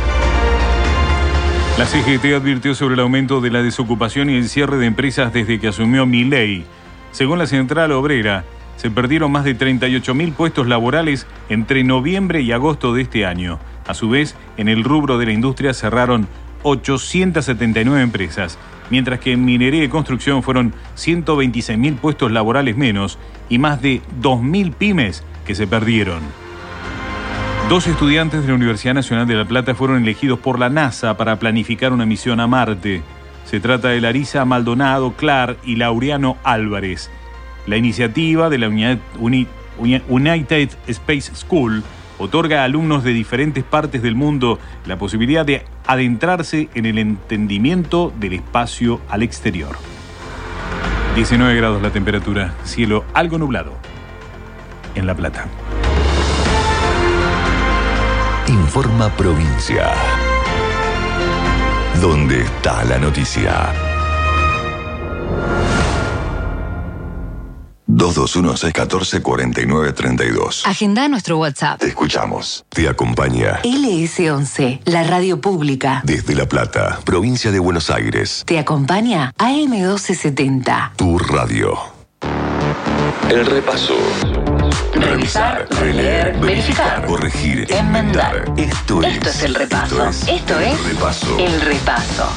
La C G T advirtió sobre el aumento de la desocupación y el cierre de empresas desde que asumió Milei. Según la Central Obrera, se perdieron más de treinta y ocho mil puestos laborales entre noviembre y agosto de este año. A su vez, en el rubro de la industria cerraron ochocientas setenta y nueve empresas, mientras que en minería y construcción fueron ciento veintiséis mil puestos laborales menos y más de dos mil pymes que se perdieron. Dos estudiantes de la Universidad Nacional de La Plata fueron elegidos por la NASA para planificar una misión a Marte. Se trata de Larisa Maldonado Clar y Laureano Álvarez. La iniciativa de la United Space School otorga a alumnos de diferentes partes del mundo la posibilidad de adentrarse en el entendimiento del espacio al exterior. diecinueve grados la temperatura, cielo algo nublado en La Plata.
Informa Provincia. ¿Dónde está la noticia? dos dos uno, seis uno cuatro, cuatro nueve tres dos.
Agenda nuestro WhatsApp.
Te escuchamos. Te acompaña
L S once, la radio pública.
desde La Plata, provincia de Buenos Aires.
Te acompaña A M doce setenta.
Tu radio. El repaso.
Revisar, releer, verificar,
corregir,
enmendar.
Esto es,
Esto es el repaso.
Esto es,
Esto es
el repaso.
El repaso.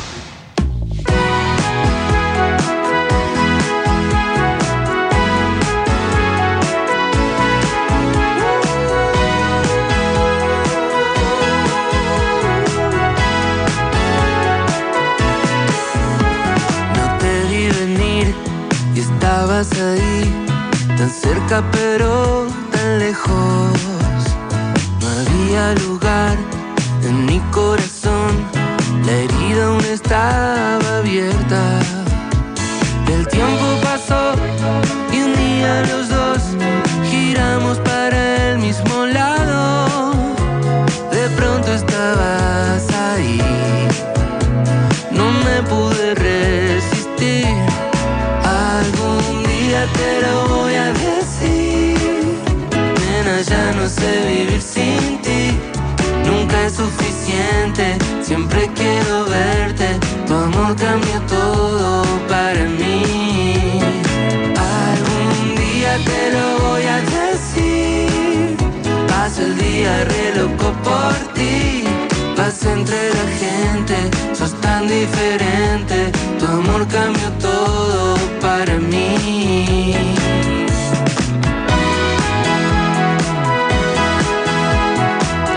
Estabas ahí, tan cerca pero tan lejos. No había lugar en mi corazón, la herida aún estaba abierta. El tiempo pasó y un día los dos giramos para el mismo lado. De pronto estabas ahí, no me pude resistir. Algún día te lo voy a decir, nena, ya no sé vivir sin ti. Nunca es suficiente, siempre quiero verte. Tu amor cambió todo para mí. Algún día te lo voy a decir, paso el día re loco por ti. Vas entre la gente, sos tan diferente. Tu amor cambió todo para mí.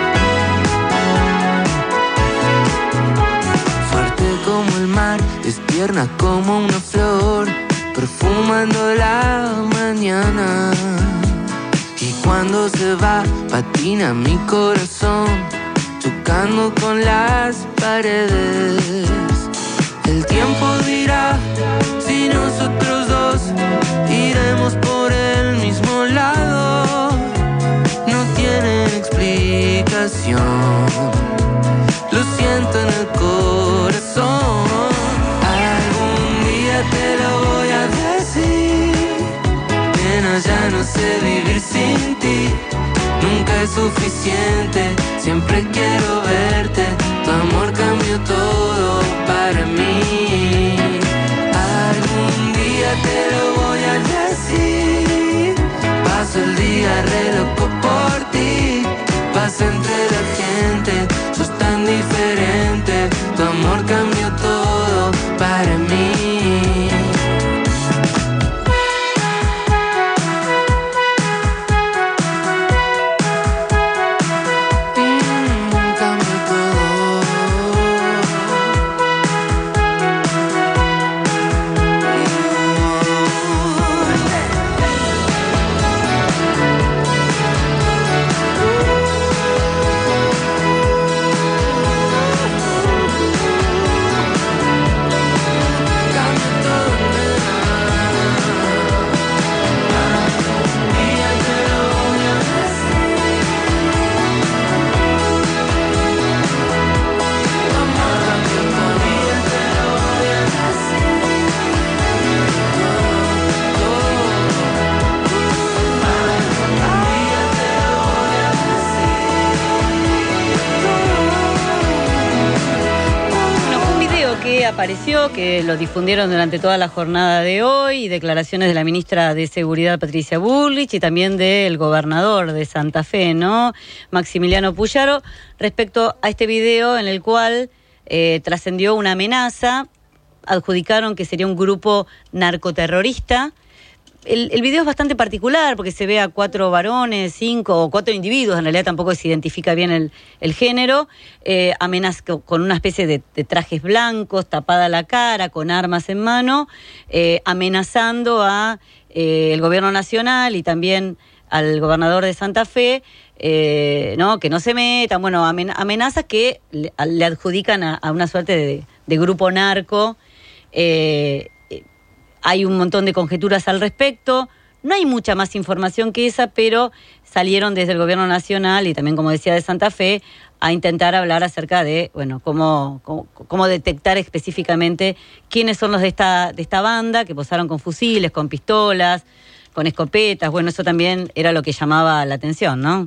Fuerte como el mar, tierna como una flor, perfumando la mañana. Y cuando se va, patina mi corazón, chocando con las paredes. El tiempo dirá si nosotros dos iremos por el mismo lado. No tiene explicación, lo siento en el corazón. Algún día te lo voy a decir, nena, ya no sé vivir sin ti. Nunca es suficiente, siempre quiero verte. Tu amor cambió todo para mí. Algún día te lo voy a decir. Paso el día re loco por ti. Paso entre la gente, sos tan diferente. Tu amor cambió todo para mí.
Apareció, que lo difundieron durante toda la jornada de hoy, y declaraciones de la ministra de Seguridad, Patricia Bullrich, y también del gobernador de Santa Fe, ¿no?, Maximiliano Puyaro, respecto a este video en el cual eh, trascendió una amenaza. Adjudicaron que sería un grupo narcoterrorista. El, el video es bastante particular porque se ve a cuatro varones, cinco o cuatro individuos, en realidad tampoco se identifica bien el, el género, eh, amenaz con una especie de, de trajes blancos, tapada la cara, con armas en mano, eh, amenazando a eh, el gobierno nacional y también al gobernador de Santa Fe, eh, no, que no se metan, bueno, amenazas que le, le adjudican a, a una suerte de, de grupo narco. eh, Hay un montón de conjeturas al respecto. No hay mucha más información que esa, pero salieron desde el gobierno nacional y también, como decía, de Santa Fe, a intentar hablar acerca de, bueno, cómo, cómo, cómo detectar específicamente quiénes son los de esta, de esta banda, que posaron con fusiles, con pistolas, con escopetas. Bueno, eso también era lo que llamaba la atención, ¿no?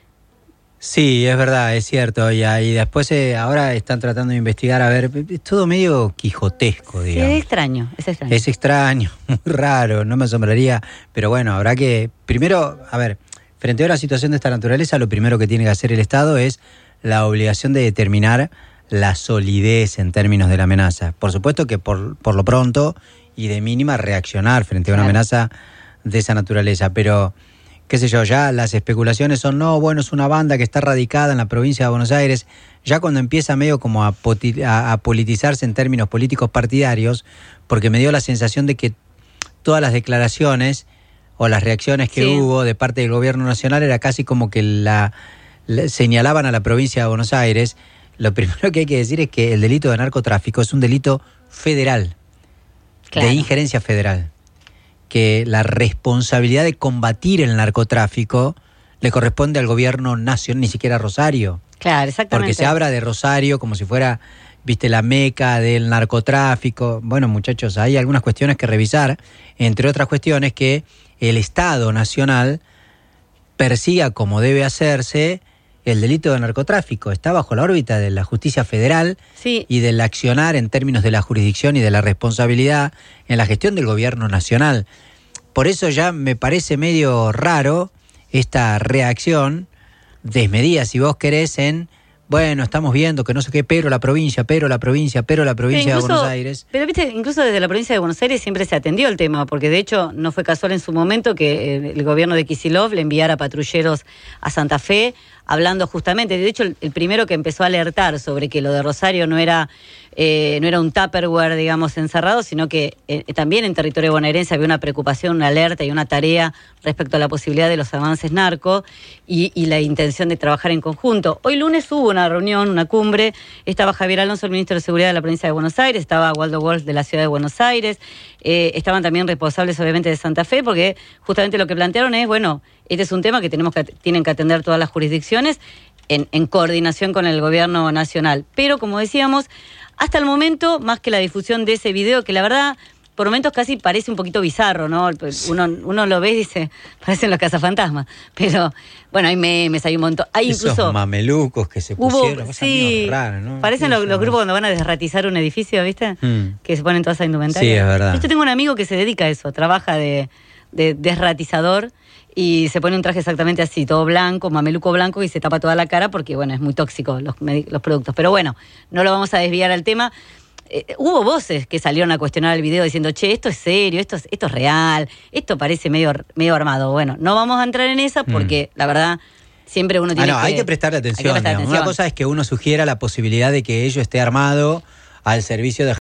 Sí, es verdad, es cierto. Y, y después eh, ahora están tratando de investigar, a ver, es todo medio quijotesco, digamos.
Sí, es extraño, es extraño.
Es extraño, muy raro, no me asombraría. Pero bueno, habrá que, primero, a ver, frente a una situación de esta naturaleza, lo primero que tiene que hacer el Estado es la obligación de determinar la solidez en términos de la amenaza. Por supuesto que por, por lo pronto y de mínima reaccionar frente a una claro. amenaza de esa naturaleza, pero qué sé yo, ya las especulaciones son, no, bueno, es una banda que está radicada en la provincia de Buenos Aires. Ya cuando empieza medio como a, poti- a, a politizarse en términos políticos partidarios, porque me dio la sensación de que todas las declaraciones o las reacciones que sí. hubo de parte del gobierno nacional era casi como que la, la señalaban a la provincia de Buenos Aires. Lo primero que hay que decir es que el delito de narcotráfico es un delito federal, claro. de injerencia federal. Que la responsabilidad de combatir el narcotráfico le corresponde al gobierno nacional, ni siquiera a Rosario.
Claro, exactamente.
Porque se habla de Rosario como si fuera, viste, la meca del narcotráfico. Bueno, muchachos, hay algunas cuestiones que revisar, entre otras cuestiones que el Estado Nacional persiga como debe hacerse el delito de narcotráfico. Está bajo la órbita de la justicia federal sí. y del accionar en términos de la jurisdicción y de la responsabilidad en la gestión del gobierno nacional. Por eso ya me parece medio raro esta reacción desmedida, si vos querés, en, bueno, estamos viendo que no sé qué, pero la provincia, pero la provincia, pero la provincia incluso, de Buenos Aires.
Pero viste, incluso desde la provincia de Buenos Aires siempre se atendió el tema, porque de hecho no fue casual en su momento que el gobierno de Kicillof le enviara patrulleros a Santa Fe, hablando justamente, de hecho el, el primero que empezó a alertar sobre que lo de Rosario no era eh, no era un Tupperware, digamos, encerrado, sino que eh, también en territorio bonaerense había una preocupación, una alerta y una tarea respecto a la posibilidad de los avances narco y, y la intención de trabajar en conjunto. Hoy lunes hubo una reunión, una cumbre, estaba Javier Alonso, el ministro de Seguridad de la provincia de Buenos Aires, estaba Waldo Wolf de la ciudad de Buenos Aires, eh, estaban también responsables obviamente de Santa Fe, porque justamente lo que plantearon es, bueno, este es un tema que tenemos que tienen que atender todas las jurisdicciones en, en coordinación con el gobierno nacional. Pero, como decíamos, hasta el momento, más que la difusión de ese video, que la verdad, por momentos casi parece un poquito bizarro, ¿no? Uno, uno lo ve y dice, parecen los cazafantasmas. Pero, bueno, hay memes, hay un montón. Hay
Esos
incluso
mamelucos que se
hubo,
pusieron, cosas
sí,
raras, ¿no?
parecen
Sí,
los,
sí,
los
sí.
grupos cuando van a desratizar un edificio, ¿viste?
Mm.
Que se ponen toda esa indumentaria.
Sí, es verdad.
Yo tengo un amigo que se dedica a eso, trabaja de, de desratizador y se pone un traje exactamente así, todo blanco, mameluco blanco, y se tapa toda la cara porque, bueno, es muy tóxico los, medi- los productos. Pero bueno, no lo vamos a desviar al tema. Eh, hubo voces que salieron a cuestionar el video diciendo, che, esto es serio, esto es, esto es real, esto parece medio, medio armado. Bueno, no vamos a entrar en esa porque, mm. la verdad, siempre uno tiene
ah, no,
que...
hay que prestarle atención.
hay que prestar
digamos.
atención.
Una cosa es que uno sugiera la posibilidad de que ello esté armado al servicio de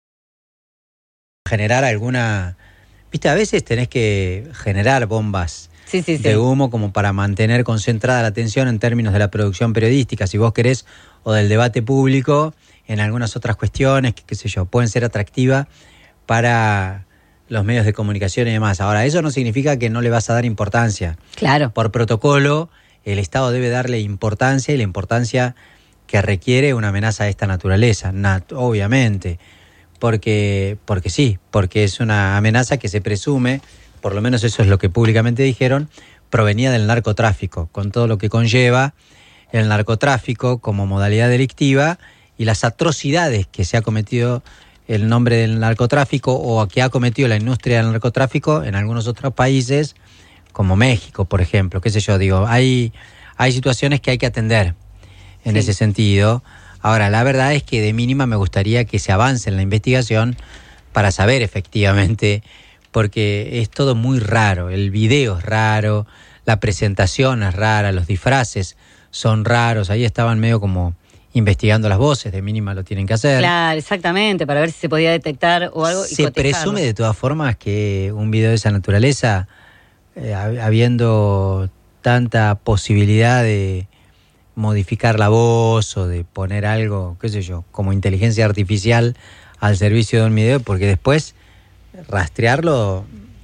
generar alguna... Viste, a veces tenés que generar bombas
sí, sí, sí.
de humo como para mantener concentrada la atención en términos de la producción periodística, si vos querés, o del debate público, en algunas otras cuestiones que, qué sé yo, pueden ser atractivas para los medios de comunicación y demás. Ahora, eso no significa que no le vas a dar importancia.
Claro.
Por protocolo, el Estado debe darle importancia y la importancia que requiere una amenaza de esta naturaleza, nat- obviamente. Porque, porque sí, porque es una amenaza que se presume, por lo menos eso es lo que públicamente dijeron, provenía del narcotráfico, con todo lo que conlleva el narcotráfico como modalidad delictiva y las atrocidades que se ha cometido el nombre del narcotráfico o que ha cometido la industria del narcotráfico en algunos otros países, como México, por ejemplo, qué sé yo, digo, hay, hay situaciones que hay que atender en sí. ese sentido. Ahora, la verdad es que de mínima me gustaría que se avance en la investigación para saber efectivamente, porque es todo muy raro, el video es raro, la presentación es rara, los disfraces son raros, ahí estaban medio como investigando las voces, de mínima lo tienen que hacer.
Claro, exactamente, para ver si se podía detectar o algo.
Se
y
presume de todas formas que un video de esa naturaleza, eh, habiendo tanta posibilidad de modificar la voz o de poner algo, qué sé yo, como inteligencia artificial al servicio de un video, porque después rastrearlo,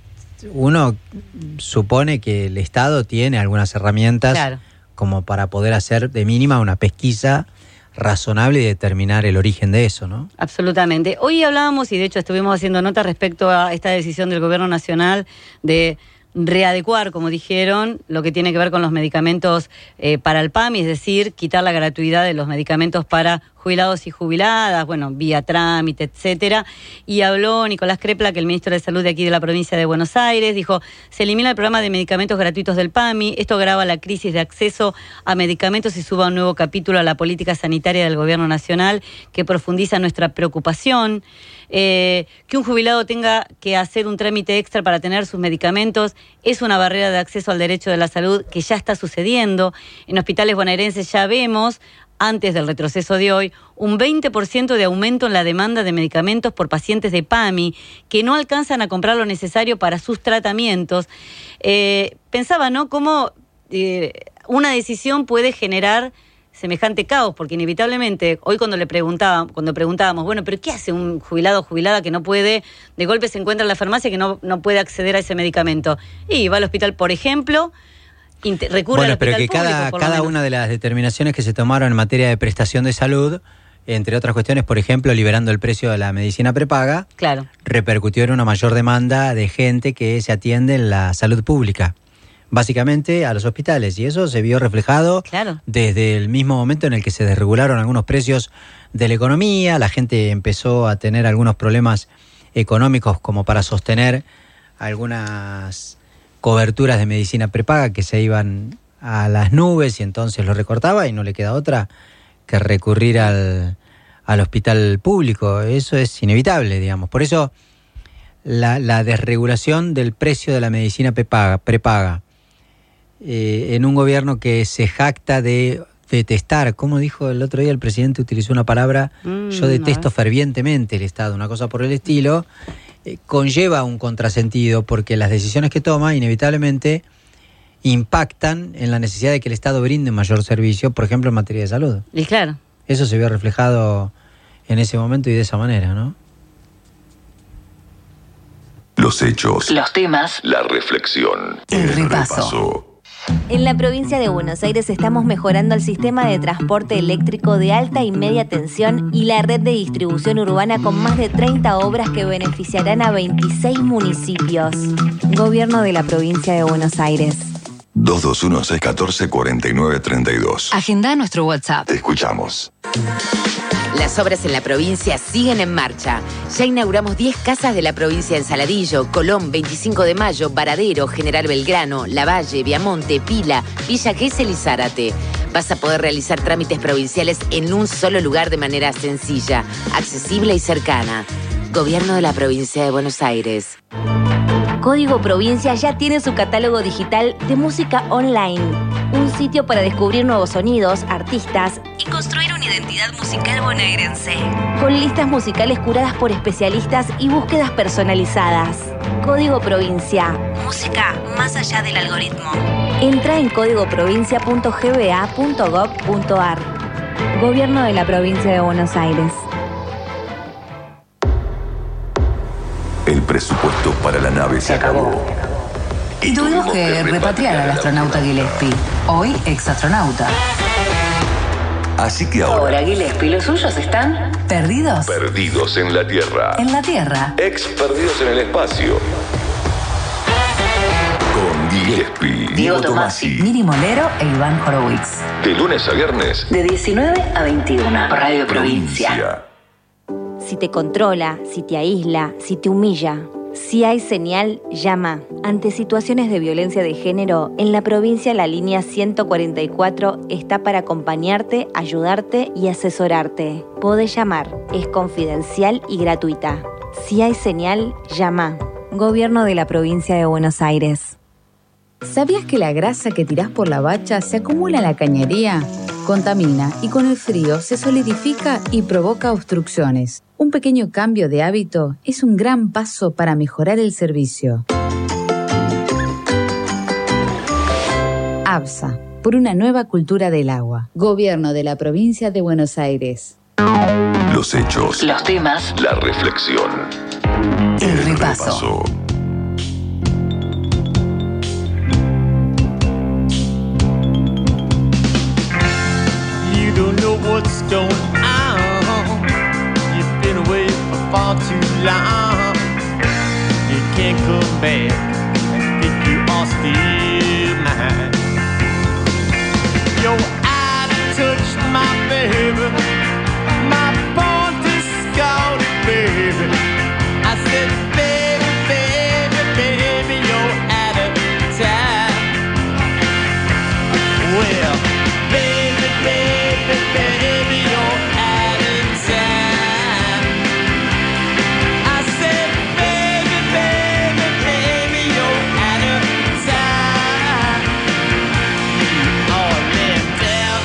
uno supone que el Estado tiene algunas herramientas claro. como para poder hacer de mínima una pesquisa razonable y determinar el origen de eso, ¿no?
Absolutamente. Hoy hablábamos, y de hecho estuvimos haciendo nota respecto a esta decisión del Gobierno Nacional de readecuar, como dijeron, lo que tiene que ver con los medicamentos eh, para el P A M I, es decir, quitar la gratuidad de los medicamentos para jubilados y jubiladas, bueno, vía trámite, etcétera. Y habló Nicolás Crepla, que el ministro de Salud de aquí de la provincia de Buenos Aires, dijo, se elimina el programa de medicamentos gratuitos del P A M I, esto agrava la crisis de acceso a medicamentos y suba un nuevo capítulo a la política sanitaria del Gobierno Nacional que profundiza nuestra preocupación. Eh, que un jubilado tenga que hacer un trámite extra para tener sus medicamentos es una barrera de acceso al derecho de la salud que ya está sucediendo. En hospitales bonaerenses ya vemos, antes del retroceso de hoy, un veinte por ciento de aumento en la demanda de medicamentos por pacientes de P A M I que no alcanzan a comprar lo necesario para sus tratamientos. Eh, pensaba, ¿no?, cómo eh, una decisión puede generar semejante caos, porque inevitablemente, hoy cuando le preguntaba, cuando preguntábamos, bueno, pero ¿qué hace un jubilado o jubilada que no puede, de golpe se encuentra en la farmacia que no, no puede acceder a ese medicamento? Y va al hospital, por ejemplo, inter- recurre
bueno,
al hospital
pero que
público,
cada,
por lo
cada
menos.
una de las determinaciones que se tomaron en materia de prestación de salud, entre otras cuestiones, por ejemplo, liberando el precio de la medicina prepaga,
claro.
repercutió en una mayor demanda de gente que se atiende en la salud pública, básicamente a los hospitales, y eso se vio reflejado
claro.
desde el mismo momento en el que se desregularon algunos precios de la economía, la gente empezó a tener algunos problemas económicos como para sostener algunas coberturas de medicina prepaga que se iban a las nubes y entonces lo recortaba y no le queda otra que recurrir al, al hospital público. Eso es inevitable, digamos. Por eso la, la desregulación del precio de la medicina prepaga, prepaga Eh, en un gobierno que se jacta de detestar, ¿cómo dijo el otro día el presidente? Utilizó una palabra,
Mm,
yo detesto fervientemente el Estado, una cosa por el estilo, eh, conlleva un contrasentido porque las decisiones que toma inevitablemente impactan en la necesidad de que el Estado brinde un mayor servicio, por ejemplo en materia de salud.
Y claro.
Eso se vio reflejado en ese momento y de esa manera, ¿no?
Los hechos,
Los temas,
la reflexión,
el repaso.
En la provincia de Buenos Aires estamos mejorando el sistema de transporte eléctrico de alta y media tensión y la red de distribución urbana con más de treinta obras que beneficiarán a veintiséis municipios. Gobierno de la provincia de Buenos Aires.
dos dos uno, seis uno cuatro, cuatro nueve tres dos.
Agenda nuestro WhatsApp.
Te escuchamos.
Las obras en la provincia siguen en marcha. Ya inauguramos diez casas de la provincia en Saladillo, Colón, veinticinco de mayo, Varadero, General Belgrano, Lavalle, Viamonte, Pila, Villa Gesell y Zárate. Vas a poder realizar trámites provinciales en un solo lugar de manera sencilla, accesible y cercana. Gobierno de la provincia de Buenos Aires.
Código Provincia ya tiene su catálogo digital de música online. Un sitio para descubrir nuevos sonidos, artistas y construir una identidad musical bonaerense. Con listas musicales curadas por especialistas y búsquedas personalizadas. Código Provincia. Música más allá del algoritmo. Entra en código provincia punto g b a punto gob punto a r. Gobierno de la provincia de Buenos Aires.
El presupuesto para la nave se acabó.
Y tuvimos que repatriar al astronauta Gillespie, hoy exastronauta.
Así que ahora,
Ahora Gillespie y los suyos están perdidos
perdidos en la Tierra.
en la Tierra.
Ex perdidos en el espacio. Con Gillespie,
Diego Tomasi, Miri Molero e Iván Horowitz.
De lunes a viernes.
De diecinueve a veintiuno por Radio Provincia.
Si te controla, si te aísla, si te humilla, si hay señal, llama. Ante situaciones de violencia de género, en la provincia la línea ciento cuarenta y cuatro está para acompañarte, ayudarte y asesorarte. Podés llamar, es confidencial y gratuita. Si hay señal, llama. Gobierno de la provincia de Buenos Aires.
¿Sabías que la grasa que tirás por la bacha se acumula en la cañería? Contamina y con el frío se solidifica y provoca obstrucciones. Un pequeño cambio de hábito es un gran paso para mejorar el servicio. ABSA, por una nueva cultura del agua. Gobierno de la provincia de Buenos Aires.
Los hechos,
Los temas,
la reflexión,
el repaso.
repaso.
You don't know what's going on. You've been away for far too long. You can't come back. I think you are still mine. You're out of touch, my baby. My born discarded baby. I said, baby, baby, baby, you're out of time. Well, baby, baby, baby, you're out of time. I said, baby, baby, baby, you're out of time. You are left out,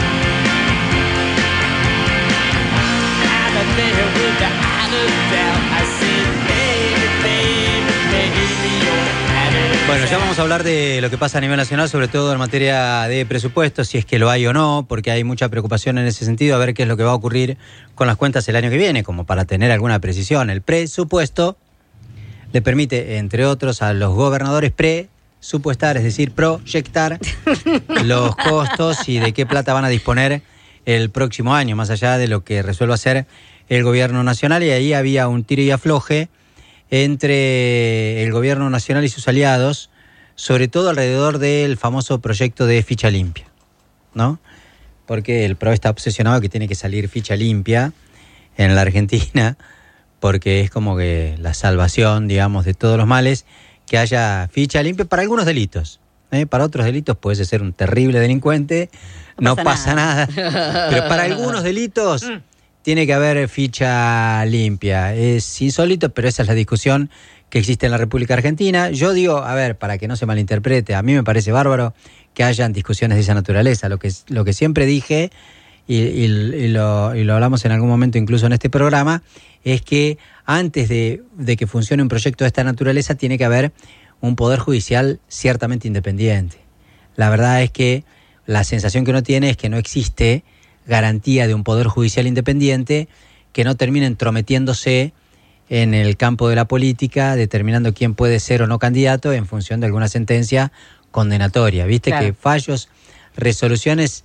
out of there without a doubt. I said, baby, baby, baby, you're out of
Bueno, ya vamos a hablar de lo que pasa a nivel nacional, sobre todo en materia de presupuestos, si es que lo hay o no, porque hay mucha preocupación en ese sentido, a ver qué es lo que va a ocurrir con las cuentas el año que viene, como para tener alguna precisión. El presupuesto le permite, entre otros, a los gobernadores presupuestar, es decir, proyectar los costos y de qué plata van a disponer el próximo año, más allá de lo que resuelva hacer el gobierno nacional. Y ahí había un tiro y afloje entre el gobierno nacional y sus aliados, sobre todo alrededor del famoso proyecto de ficha limpia, ¿no? Porque el P R O está obsesionado que tiene que salir ficha limpia en la Argentina, porque es como que la salvación, digamos, de todos los males, que haya ficha limpia para algunos delitos. ¿eh? Para otros delitos puede ser un terrible delincuente, no, no pasa, pasa nada. nada. Pero para algunos delitos tiene que haber ficha limpia. Es insólito, pero esa es la discusión que existe en la República Argentina. Yo digo, a ver, para que no se malinterprete, a mí me parece bárbaro que hayan discusiones de esa naturaleza. Lo que, lo que siempre dije, y, y, y, lo, y lo hablamos en algún momento incluso en este programa, es que antes de, de que funcione un proyecto de esta naturaleza tiene que haber un poder judicial ciertamente independiente. La verdad es que la sensación que uno tiene es que no existe garantía de un poder judicial independiente que no termine entrometiéndose en el campo de la política, determinando quién puede ser o no candidato en función de alguna sentencia condenatoria. Viste claro. que fallos, resoluciones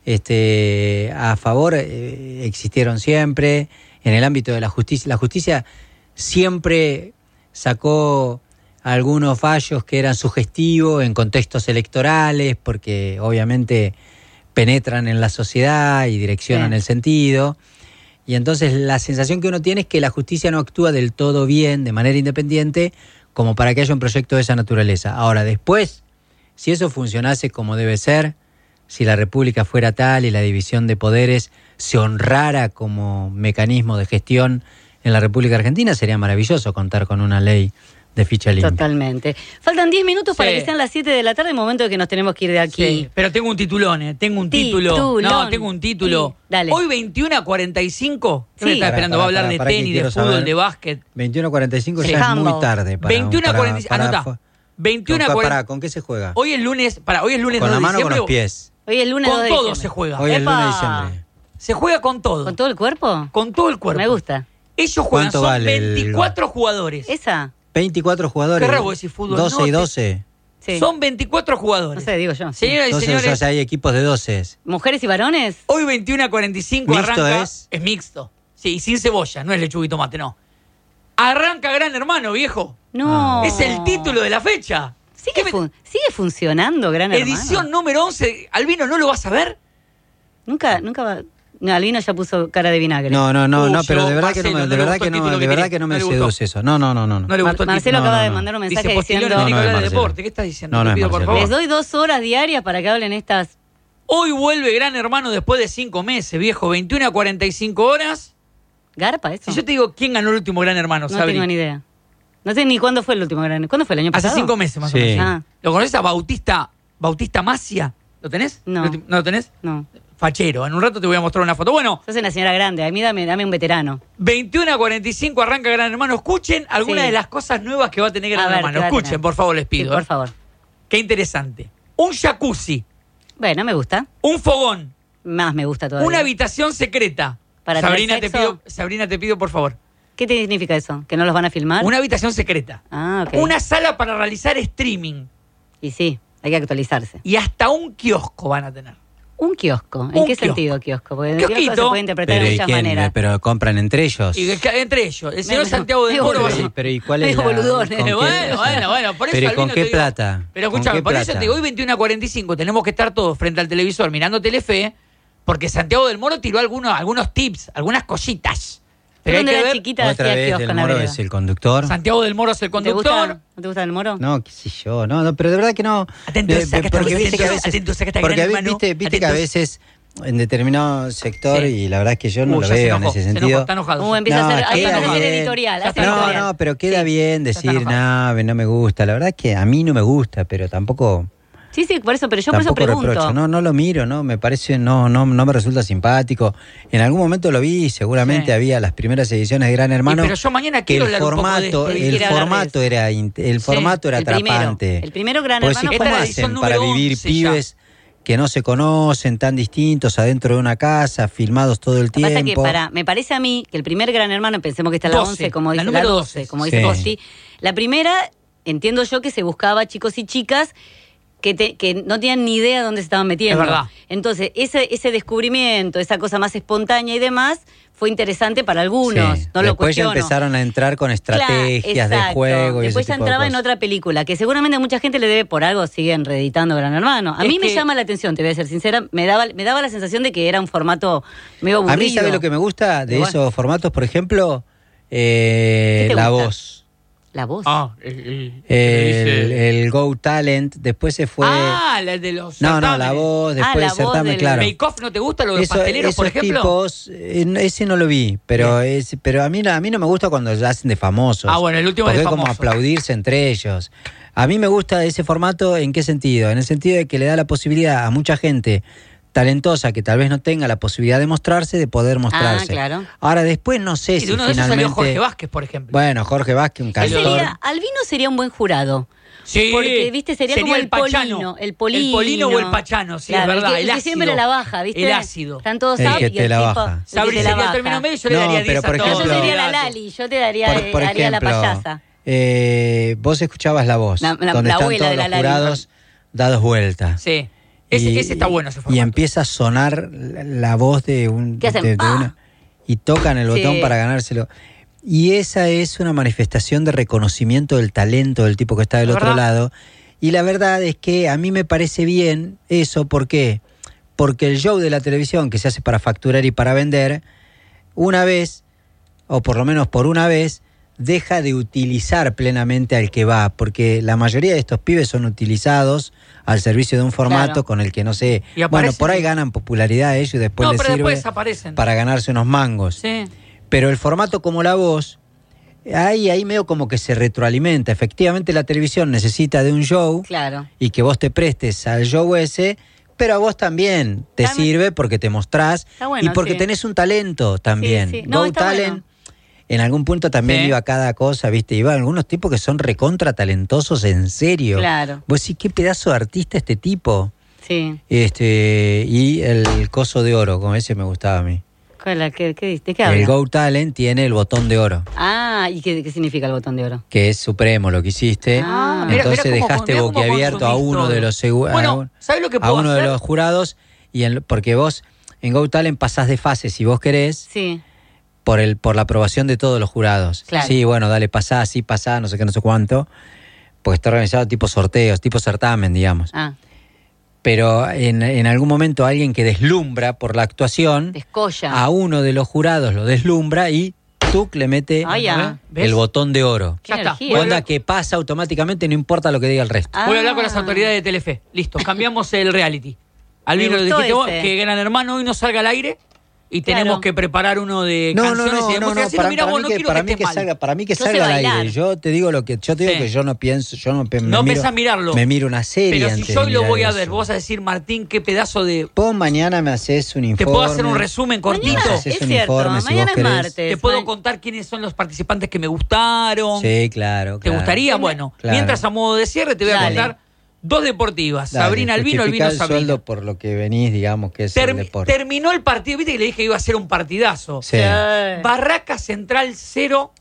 este, a favor eh, existieron siempre. En el ámbito de la justicia, la justicia siempre sacó algunos fallos que eran sugestivos en contextos electorales, porque obviamente penetran en la sociedad y direccionan sí. el sentido. Y entonces la sensación que uno tiene es que la justicia no actúa del todo bien, de manera independiente, como para que haya un proyecto de esa naturaleza. Ahora, después, si eso funcionase como debe ser, si la República fuera tal y la división de poderes se honrara como mecanismo de gestión en la República Argentina, sería maravilloso contar con una ley de ficha limpia.
Totalmente. Faltan diez minutos sí. para que sean las siete de la tarde, el momento de que nos tenemos que ir de aquí.
Sí, pero tengo un titulón, ¿eh? Tengo un título. Titulón. No, tengo un título. Sí, dale. Hoy veintiuna a cuarenta y cinco, ¿qué sí. me está esperando? Para, para, Va a hablar para, de tenis, de fútbol, saber. de básquet.
veintiuno a cuarenta y cinco sí. ya es muy tarde. Para,
veintiuno a cuarenta y cinco, anota. veintiuno a cuarenta.
Para, ¿con qué se juega?
Hoy es lunes, para, hoy es lunes
¿Con
dos
la
de
mano o con los pies?
Hoy es lunes
con
dos de
todo
diciembre.
se juega.
Hoy es
¡Epa!
lunes de diciembre.
Se juega con todo.
¿Con todo el cuerpo?
Con todo el cuerpo.
Me gusta.
Ellos juegan, son
vale
veinticuatro
el...
jugadores.
¿Esa?
veinticuatro jugadores.
Qué raro decir fútbol.
doce
no,
y doce.
Sí.
Son veinticuatro jugadores.
No sé, digo yo.
Señoras
Entonces,
y señores.
O sea, hay equipos de doce.
¿Mujeres y varones?
Hoy veintiuna a cuarenta y cinco
¿Mixto
arranca.
es?
Es mixto. Sí, sin cebolla, no es lechuga y tomate, no. Arranca Gran Hermano, viejo.
No.
Es el título de la fecha.
¿Sigue, me... fun- ¿sigue funcionando Gran Hermano?
Edición número once. Albino, ¿no lo vas a ver?
Nunca, nunca va. No, Albino ya puso cara de vinagre.
No, no, no,
Uh,
no, pero
yo,
de verdad
Marcelo,
que no me,
no
de
le
verdad
gustó
que
el
no,
título
de
que
verdad
quería.
que no me
No le gustó.
seduce eso. No, no, no, no.
No le gustó el
Marcelo
título.
acaba
no,
de
no,
mandar un mensaje
Dice
diciendo.
Postillo, no,
no,
no,
no
de
es
deporte. ¿Qué estás diciendo?
No, no
Te
es
pido, por
Marcelo.
favor.
Les doy dos horas diarias para que hablen estas.
Hoy vuelve Gran Hermano después de cinco meses, viejo. veintiuna a cuarenta y cinco horas.
¿Garpa eso?
Si yo te digo quién ganó el último Gran Hermano,
No
Sabri.
tengo ni idea. No sé ni cuándo fue el último Gran Hermano. ¿Cuándo fue el año
Hace
pasado?
cinco meses más
Sí.
o menos.
Ah.
¿Lo conoces a Bautista, Bautista Macia? ¿Lo tenés?
No.
¿No lo tenés?
No.
Fachero. En un rato te voy a mostrar una foto. Bueno,
Sos una señora grande. A mí dame, dame un veterano.
veintiuna a cuarenta y cinco arranca Gran Hermano. Escuchen algunas
Sí.
de las cosas nuevas que va a tener Gran
A ver,
Hermano.
¿qué va a
Escuchen,
tener?
por favor, les
Sí,
pido.
por
¿eh?
favor.
Qué interesante. Un jacuzzi,
Bueno, me gusta.
un fogón,
Más me gusta todavía.
una habitación secreta.
Para
Sabrina,
tener
te
sexo.
pido, Sabrina, te pido, por favor.
¿Qué te significa eso? ¿Que no los van a filmar?
Una habitación secreta.
Ah, ok.
Una sala para realizar streaming.
Y sí, hay que actualizarse.
Y hasta un kiosco van a tener.
Un kiosco. ¿En
Un
qué
kiosco.
sentido kiosco? Porque el
Kiosquito.
kiosco se puede interpretar
Pero,
de
¿y
muchas
quién?
maneras.
Pero compran entre ellos.
Y que- entre ellos. El señor
No, no,
Santiago del
es
Moro va a
boludo.
ser.
Pero, ¿y cuál es
Medio
la...?
boludones.
¿con qué-
Bueno, bueno, bueno. Por eso,
Pero ¿y
Albino,
con
te
qué
digo-
plata?
Pero
¿Con
escúchame,
qué
por eso
plata?
te digo, hoy veintiuna a cuarenta y cinco tenemos que estar todos frente al televisor mirando Telefe, porque Santiago del Moro tiró algunos, algunos tips, algunas cositas. Pero hay
Cuando
que
era
ver.
chiquita
Otra
hacía
vez
kiosco
el
en la
Moro
vereda.
es el conductor.
Santiago del Moro es el
¿Te
conductor.
gusta, ¿No te gusta el moro?
No, qué sé yo, no, no, pero de verdad que no.
Atento,
Eh,
saca esta-
porque viste que a
atento,
veces,
atento, saca esta
porque
gran
a veces-
mano.
viste, viste que a
Atento.
veces en determinado sector,
Sí.
y la verdad es que yo no
Uh,
lo
ya se
veo en
enojó,
ese
se enojó,
sentido.
está enojado.
Uh, empieza a hacer, ahí
queda
empieza a hacer
bien.
editorial.
Ya
hace
está
No,
editorial.
no, pero queda
Sí.
bien
está
decir,
enojado.
no, no me gusta. La verdad es que a mí no me gusta, pero tampoco,
Sí, sí, por eso, pero yo por eso
tampoco
pregunto.
reprocho. No, no lo miro, no, me parece, no, no, no me resulta simpático. En algún momento lo vi, seguramente
Sí.
había las primeras ediciones de Gran
Y
Hermano.
pero yo mañana
que
quiero
el
hablar un poco de
formato,
esto.
y
el
quiere hablar de
formato era, in- el formato era
el primero,
atrapante.
el primero Gran
Pues sí,
Hermano
Esta
¿cómo
era la edición
hacen para
número
vivir
once
pibes que no se conocen, tan distintos, adentro de una casa, filmados todo el
Lo que pasa que
tiempo?
para, me parece a mí que el primer Gran Hermano, pensemos que está la
doce,
once, como
la
dice
número
la
doce,
doce, como
sí.
dice Costi. La primera, entiendo yo que se buscaba chicos y chicas que, te- que no tenían ni idea de dónde se estaban metiendo.
Es verdad.
Entonces, ese, ese descubrimiento, esa cosa más espontánea y demás, fue interesante para algunos.
Sí.
No lo
Después ya
cuestiono.
empezaron a entrar con estrategias
Claro,
de juego y
Después
ese
ya
tipo de
entraba en
cosas.
otra película, que seguramente mucha gente le debe, por algo siguen reeditando Gran Hermano. A
Es
mí me
que-
llama la atención, te voy a ser sincera, me daba, me daba la sensación de que era un formato medio aburrido.
A mí, ¿sabe lo que me gusta de
Pero
esos formatos? Por ejemplo, eh,
¿Qué te
La
gusta?
Voz.
La Voz.
Ah, el, el,
El,
dice-
el Go Talent, después se fue...
Ah, la de los
no, no,
certámenes.
La Voz, después
Ah, la
el
voz
certamen,
del
claro.
Bake Off, ¿no te gusta lo de los
Eso-
pasteleros, por
esos
ejemplo?
tipos, eh, no- ese no lo vi, pero es, pero a mí, no- a mí no me gusta cuando ya hacen de famosos.
Ah, bueno, el último
porque
de
es como
famosos.
aplaudirse entre ellos. A mí me gusta ese formato, ¿en qué sentido? En el sentido de que le da la posibilidad a mucha gente talentosa que tal vez no tenga la posibilidad de mostrarse, de poder mostrarse.
Ah, claro.
Ahora, después no sé
Y
si
de uno de esos
finalmente...
salió Jorge Vázquez, por ejemplo.
Bueno, Jorge Vázquez, un
Él
cantor.
sería, Albino sería un buen jurado.
Sí.
Porque, viste, sería, como el,
Pachano.
polino. El polino.
El polino o el pachano, sí,
Claro,
es verdad.
El, que,
el
el que
ácido.
siempre la baja, viste.
El ácido.
Están todos
El
up
que
y
te
el
la
tipo.
baja.
el que
Sabri
te la
sería el
baja.
término medio, yo le
No,
daría
pero
diez
por
a todos.
Yo
ejemplo-
sería la Lali, yo te daría,
Por, por
eh, haría la
ejemplo,
payasa.
eh, vos escuchabas La Voz,
La- la-
donde
la
están
abuela
todos
de la
los
Lali.
jurados dados vueltas.
Sí. Ese,
Y-
ese está bueno, ese
Y
formato.
empieza a sonar la, la voz de un...
¿Qué hacen?
de- de
¡Ah!
una- y tocan el botón
Sí.
para ganárselo. Y esa es una manifestación de reconocimiento del talento del tipo que está del
¿Es
otro
verdad?
lado. Y la verdad es que a mí me parece bien eso. ¿Por qué? Porque el show de la televisión que se hace para facturar y para vender, una vez, o por lo menos por una vez, deja de utilizar plenamente al que va, porque la mayoría de estos pibes son utilizados al servicio de un formato
Claro.
con el que no sé,
Y
bueno,
aparecen-
por ahí ganan popularidad ellos y después
No,
les
pero
sirve
después desaparecen.
para ganarse unos mangos.
Sí.
Pero el formato como La Voz, ahí, ahí medio como que se retroalimenta. Efectivamente la televisión necesita de un show
Claro.
y que vos te prestes al show ese, pero a vos también te
También-
sirve porque te mostrás
Está bueno,
y porque
sí.
tenés un talento también.
Sí, sí. No,
Go
está
Talent,
bueno.
en algún punto también
Sí.
iba cada cosa, ¿viste? Iba algunos tipos que son recontra talentosos en serio.
Claro.
Vos decís, qué pedazo de artista este tipo.
Sí.
Este, y el coso de oro, como ese me gustaba a mí.
¿Cuál, qué, qué, ¿De qué
El
habla?
Go Talent tiene el botón de oro,
Ah, ¿y qué, qué significa el botón de oro?
que es supremo lo que hiciste.
Ah,
mira,
Entonces
mira cómo-
dejaste
mira cómo
boquiabierto a
consumís
uno
todo.
de los segu-
Bueno,
a un-
¿sabes lo que
a
puedo
uno de
hacer?
los jurados y en- porque vos en Go Talent pasás de fase si vos querés
Sí.
por el por la aprobación de todos los jurados.
Claro.
Sí, bueno, dale, pasá, sí, pasá, no sé qué, no sé cuánto. Porque está organizado tipo sorteos, tipo certamen, digamos.
Ah,
Pero en, en algún momento alguien que deslumbra por la actuación,
descolla.
a uno de los jurados lo deslumbra y Tuc le mete
Ah, ya.
el
¿Ves?
botón de oro.
Qué
Ya está.
energía.
Voy a
Onda
hablar-
que pasa automáticamente, no importa lo que diga el resto.
Ah.
Voy a hablar con las autoridades de Telefe. Listo, cambiamos el reality. Albino,
Me
lo
gustó
dijiste vos,
ese.
que Gran Hermano hoy no salga al aire y tenemos
Claro.
que preparar uno de
No, no,
canciones
no,
y de
no,
música.
no,
Así
para,
lo mirá
para
vos,
mí
no
que,
quiero
para
que
mí
esté
que
mal.
salga, para mí que
Yo sé
salga al
bailar.
aire. Yo te digo lo que yo te digo
Sí.
que yo no pienso, yo no, pe- me
No
miro,
empecé a mirarlo.
me miro una serie
Pero si
antes
yo
de
lo
mirar
voy a
eso.
ver, vos vas a decir, Martín, qué pedazo de...
Vos mañana me haces un informe.
Te puedo hacer un resumen cortito.
Mañana,
haces
es
un
cierto,
informe si
mañana
vos
es
querés.
martes.
Te puedo
Ma-
contar quiénes son los participantes que me gustaron.
Sí, claro,
¿Te
claro.
gustaría? Bueno,
Claro.
mientras a modo de cierre te voy a
Dale.
contar dos deportivas.
Dale,
Sabrina Albino,
justificá
Albino
el
Sabrina.
sueldo por lo que venís, digamos, que es el
Termi-
deporte.
terminó el partido, viste que le dije que iba a ser un partidazo.
Sí.
Barraca Central cero,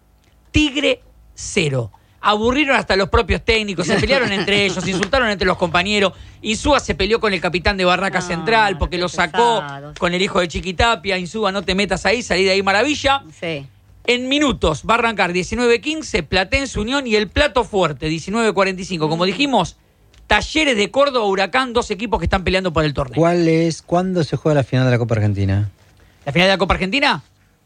Tigre cero. Aburrieron hasta los propios técnicos, se pelearon entre ellos, se insultaron entre los compañeros. Insúa se peleó con el capitán de Barraca
No,
Central porque
qué
lo sacó
pesados.
con el hijo de Chiquitapia. Insúa, no te metas ahí, salí de ahí maravilla.
Sí.
En minutos va a arrancar diecinueve quince, Platense Unión y el plato fuerte, diecinueve cuarenta y cinco. Como dijimos, Talleres de Córdoba, Huracán, dos equipos que están peleando por el torneo.
¿Cuál es, cuándo se juega la final de la Copa Argentina?
¿La final de la Copa Argentina?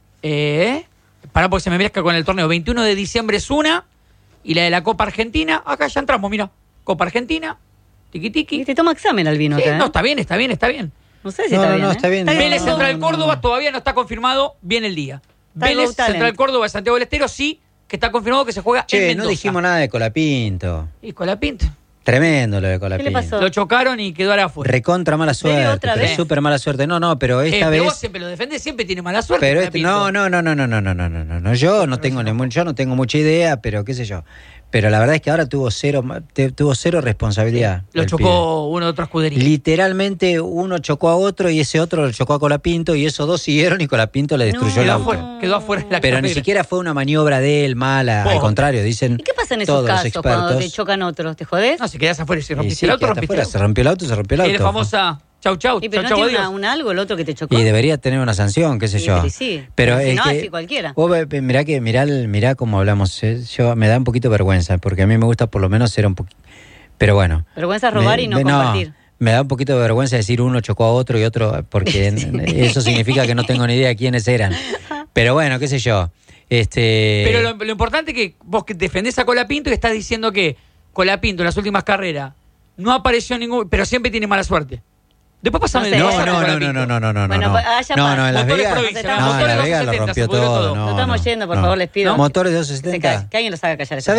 Eh, pará porque se me mezcla con el torneo. veintiuno de diciembre es una. Y la de la Copa Argentina, acá ya entramos, mira. Copa Argentina, tiqui tiqui.
Y te toma examen Albino
Sí,
acá, ¿eh?
no, está bien, está bien, está bien.
No sé si
No,
está
no,
bien,
no,
¿eh?
está bien.
Vélez
no,
Central
no, no.
Córdoba todavía no está confirmado bien el día.
Está el
Vélez
Go Talent.
Central Córdoba de Santiago del Estero sí, que está confirmado que se juega en
Che,
Mendoza.
no dijimos nada de Colapinto.
Y Colapinto.
Tremendo lo de Colapinto.
pasó?
Lo chocaron y quedó ahora afuera.
Recontra mala suerte,
otra
pero
vez?
súper mala suerte. No, no, pero
Eh,
esta
pero
vez...
vos siempre lo defendés, siempre tiene mala suerte.
Pero este,
Colapinto.
no, no, no, no, no, no, no, no, no, no, no. Yo no tengo ningún, yo no tengo mucha idea, pero qué sé yo. Pero la verdad es que ahora tuvo cero, te- tuvo cero responsabilidad.
Lo
el
chocó uno de otra escudería.
pibe. Literalmente uno chocó a otro y ese otro lo chocó a Colapinto y esos dos siguieron y Colapinto le destruyó
quedó
el auto.
afuera, quedó afuera de la
Pero ni
carrera.
siquiera fue una maniobra de él mala,
Vos.
al contrario, dicen
¿Y qué pasa en esos
todos los
casos cuando te
expertos.
chocan otros? ¿Te jodés?
No, si quedás afuera y si
Y
rompiste
sí,
el auto,
quedaste
rompiste
afuera,
el
se
auto.
rompió el auto, se rompió el auto.
Y la famosa chau chau,
Y pero
chau
no
chau,
tiene
adiós.
una, un algo el otro que te chocó.
Y debería tener una sanción, qué sé
Sí,
yo.
pero sí.
Pero
Pero si
el
no,
que-
así cualquiera.
Vos ve- ve- mirá que mirá, el- mirá cómo hablamos. eh, Yo me da un poquito vergüenza, porque a mí me gusta por lo menos ser un poquito. Pero bueno.
Vergüenza es robar
me-
y no
me-
compartir.
Me da un poquito de vergüenza decir uno chocó a otro y otro, porque en- eso significa que no tengo ni idea quiénes eran. Pero bueno, qué sé yo. Este...
Pero lo, lo importante es que vos que defendés a Colapinto y estás diciendo que Colapinto en las últimas carreras no apareció ningún... Pero siempre tiene mala suerte. Después pasame
No,
de
no, no, no, no, no, no, no, no,
Bueno,
no.
allá
No,
para-
no, en Las
Motores
Vegas,
provincia,
no,
motores
en Las Vegas lo
doscientos setenta,
rompió
se pudrió
todo.
todo.
No,
Nos estamos
no,
yendo, por
no.
favor, les pido.
Motores doscientos
Se
setenta.
ca- Que alguien los haga callar.
¿Sabe